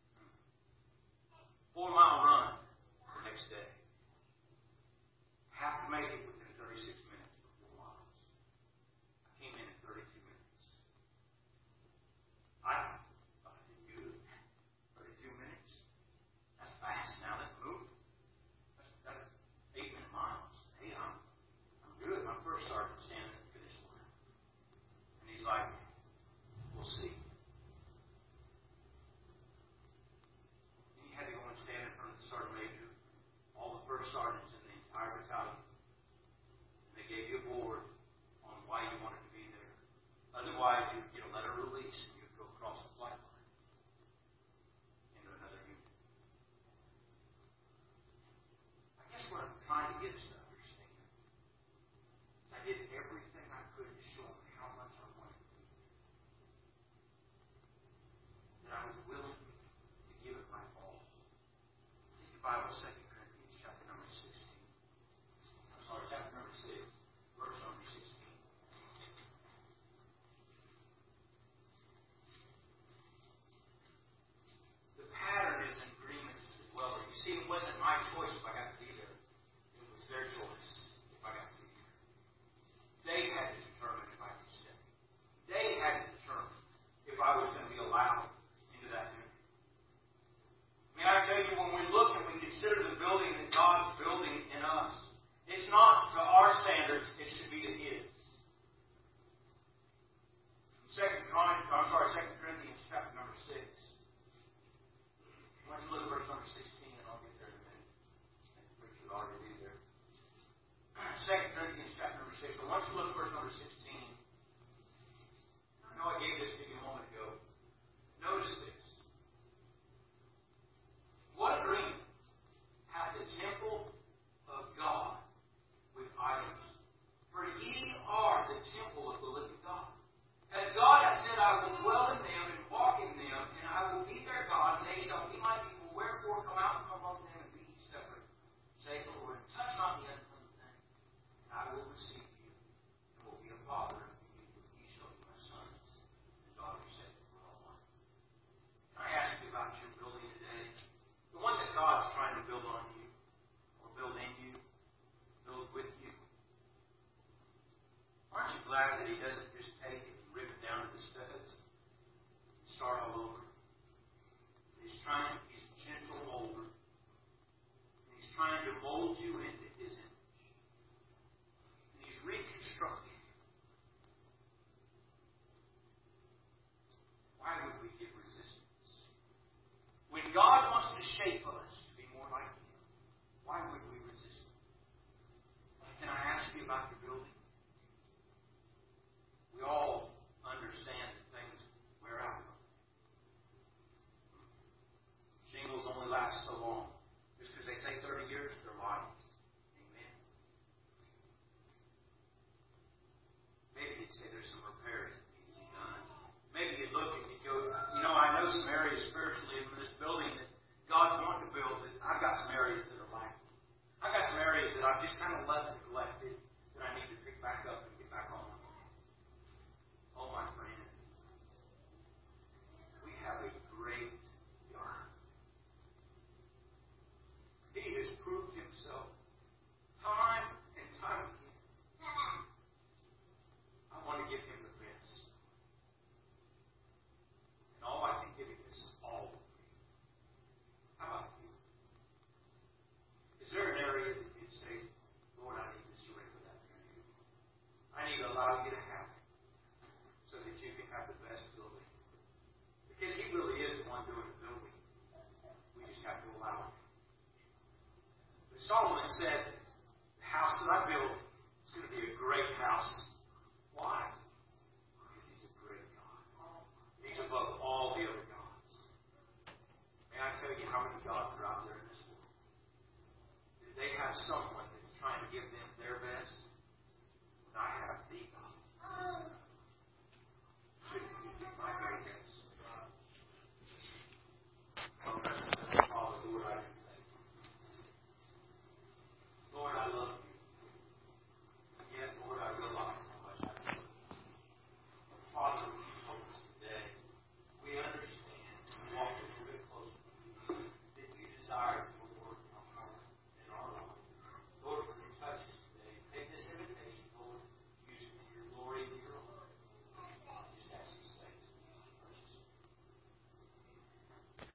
S1: 4-mile run the next day. Have to make it within 36 minutes for 4 miles. I came in 32 minutes. I thought I did good. 32 minutes? That's fast now. Let's move. That's 8-minute miles. Hey, I'm good. My first sergeant standing at the finish line. And he's like, we'll see. And you had to go and stand in front of the sergeant major, all the first sergeants in the entire battalion. And they gave you a board on why you wanted to be there. Otherwise, you would get a letter of release and you'd go across the flight line into another unit. I guess what I'm trying to get to understand is I did everything I could to show them how much I wanted to be. That I was willing to give it my all. Take the Bible, 2 Corinthians chapter number 16. I'm sorry, chapter number 6, verse number 16. The pattern is in agreement as well. You see, it wasn't my choice if I got to be there. It was their choice if I got to be there. They had to determine if I could stay. They had to determine if I was going to be allowed into that unit. May I tell you, when we look and we consider the building that God's building in us, it's not to our standards, it should be to His. 2 Corinthians chapter number 6. Why don't you look at verse number 16 and I'll get there in a minute. I think the preacher will already be there. 2 Corinthians chapter number 6. But once you look at verse number 16, I know I gave this to you a moment ago. Notice this. What agreement hath the temple of God with idols? For ye are the temple of the living God. As God hath said, I will dwell in them and wants to shape us to be more like Him. Why would we resist Him? Can I ask you about your building? We all understand that things wear out. Shingles only last so long. Just because they say 30 years, they're lying. Amen. Maybe you'd say there's some repairs that need to be done. Maybe you'd look and you'd go, I know some areas spiritually in this building that God's wanting to build. That I've got some areas that are lacking. I've got some areas that I've just kind of left neglected that I need to pick back up and get back on. Oh, my friend, we have a great God. He has proved Himself time and time again. I want to give Him the best. And all I can give Him is all of me. How about you? Is there an area that you'd say, Lord, I need to surrender that to You? I need to allow You to have it so that You can have the best building. Because He really is the one doing the building. We just have to allow Him. But Solomon said, the house that I build is going to be a great house. Why? Because He's a great God. He's above all the other gods. May I tell you how many gods are out there in this world? They have someone that's trying to give them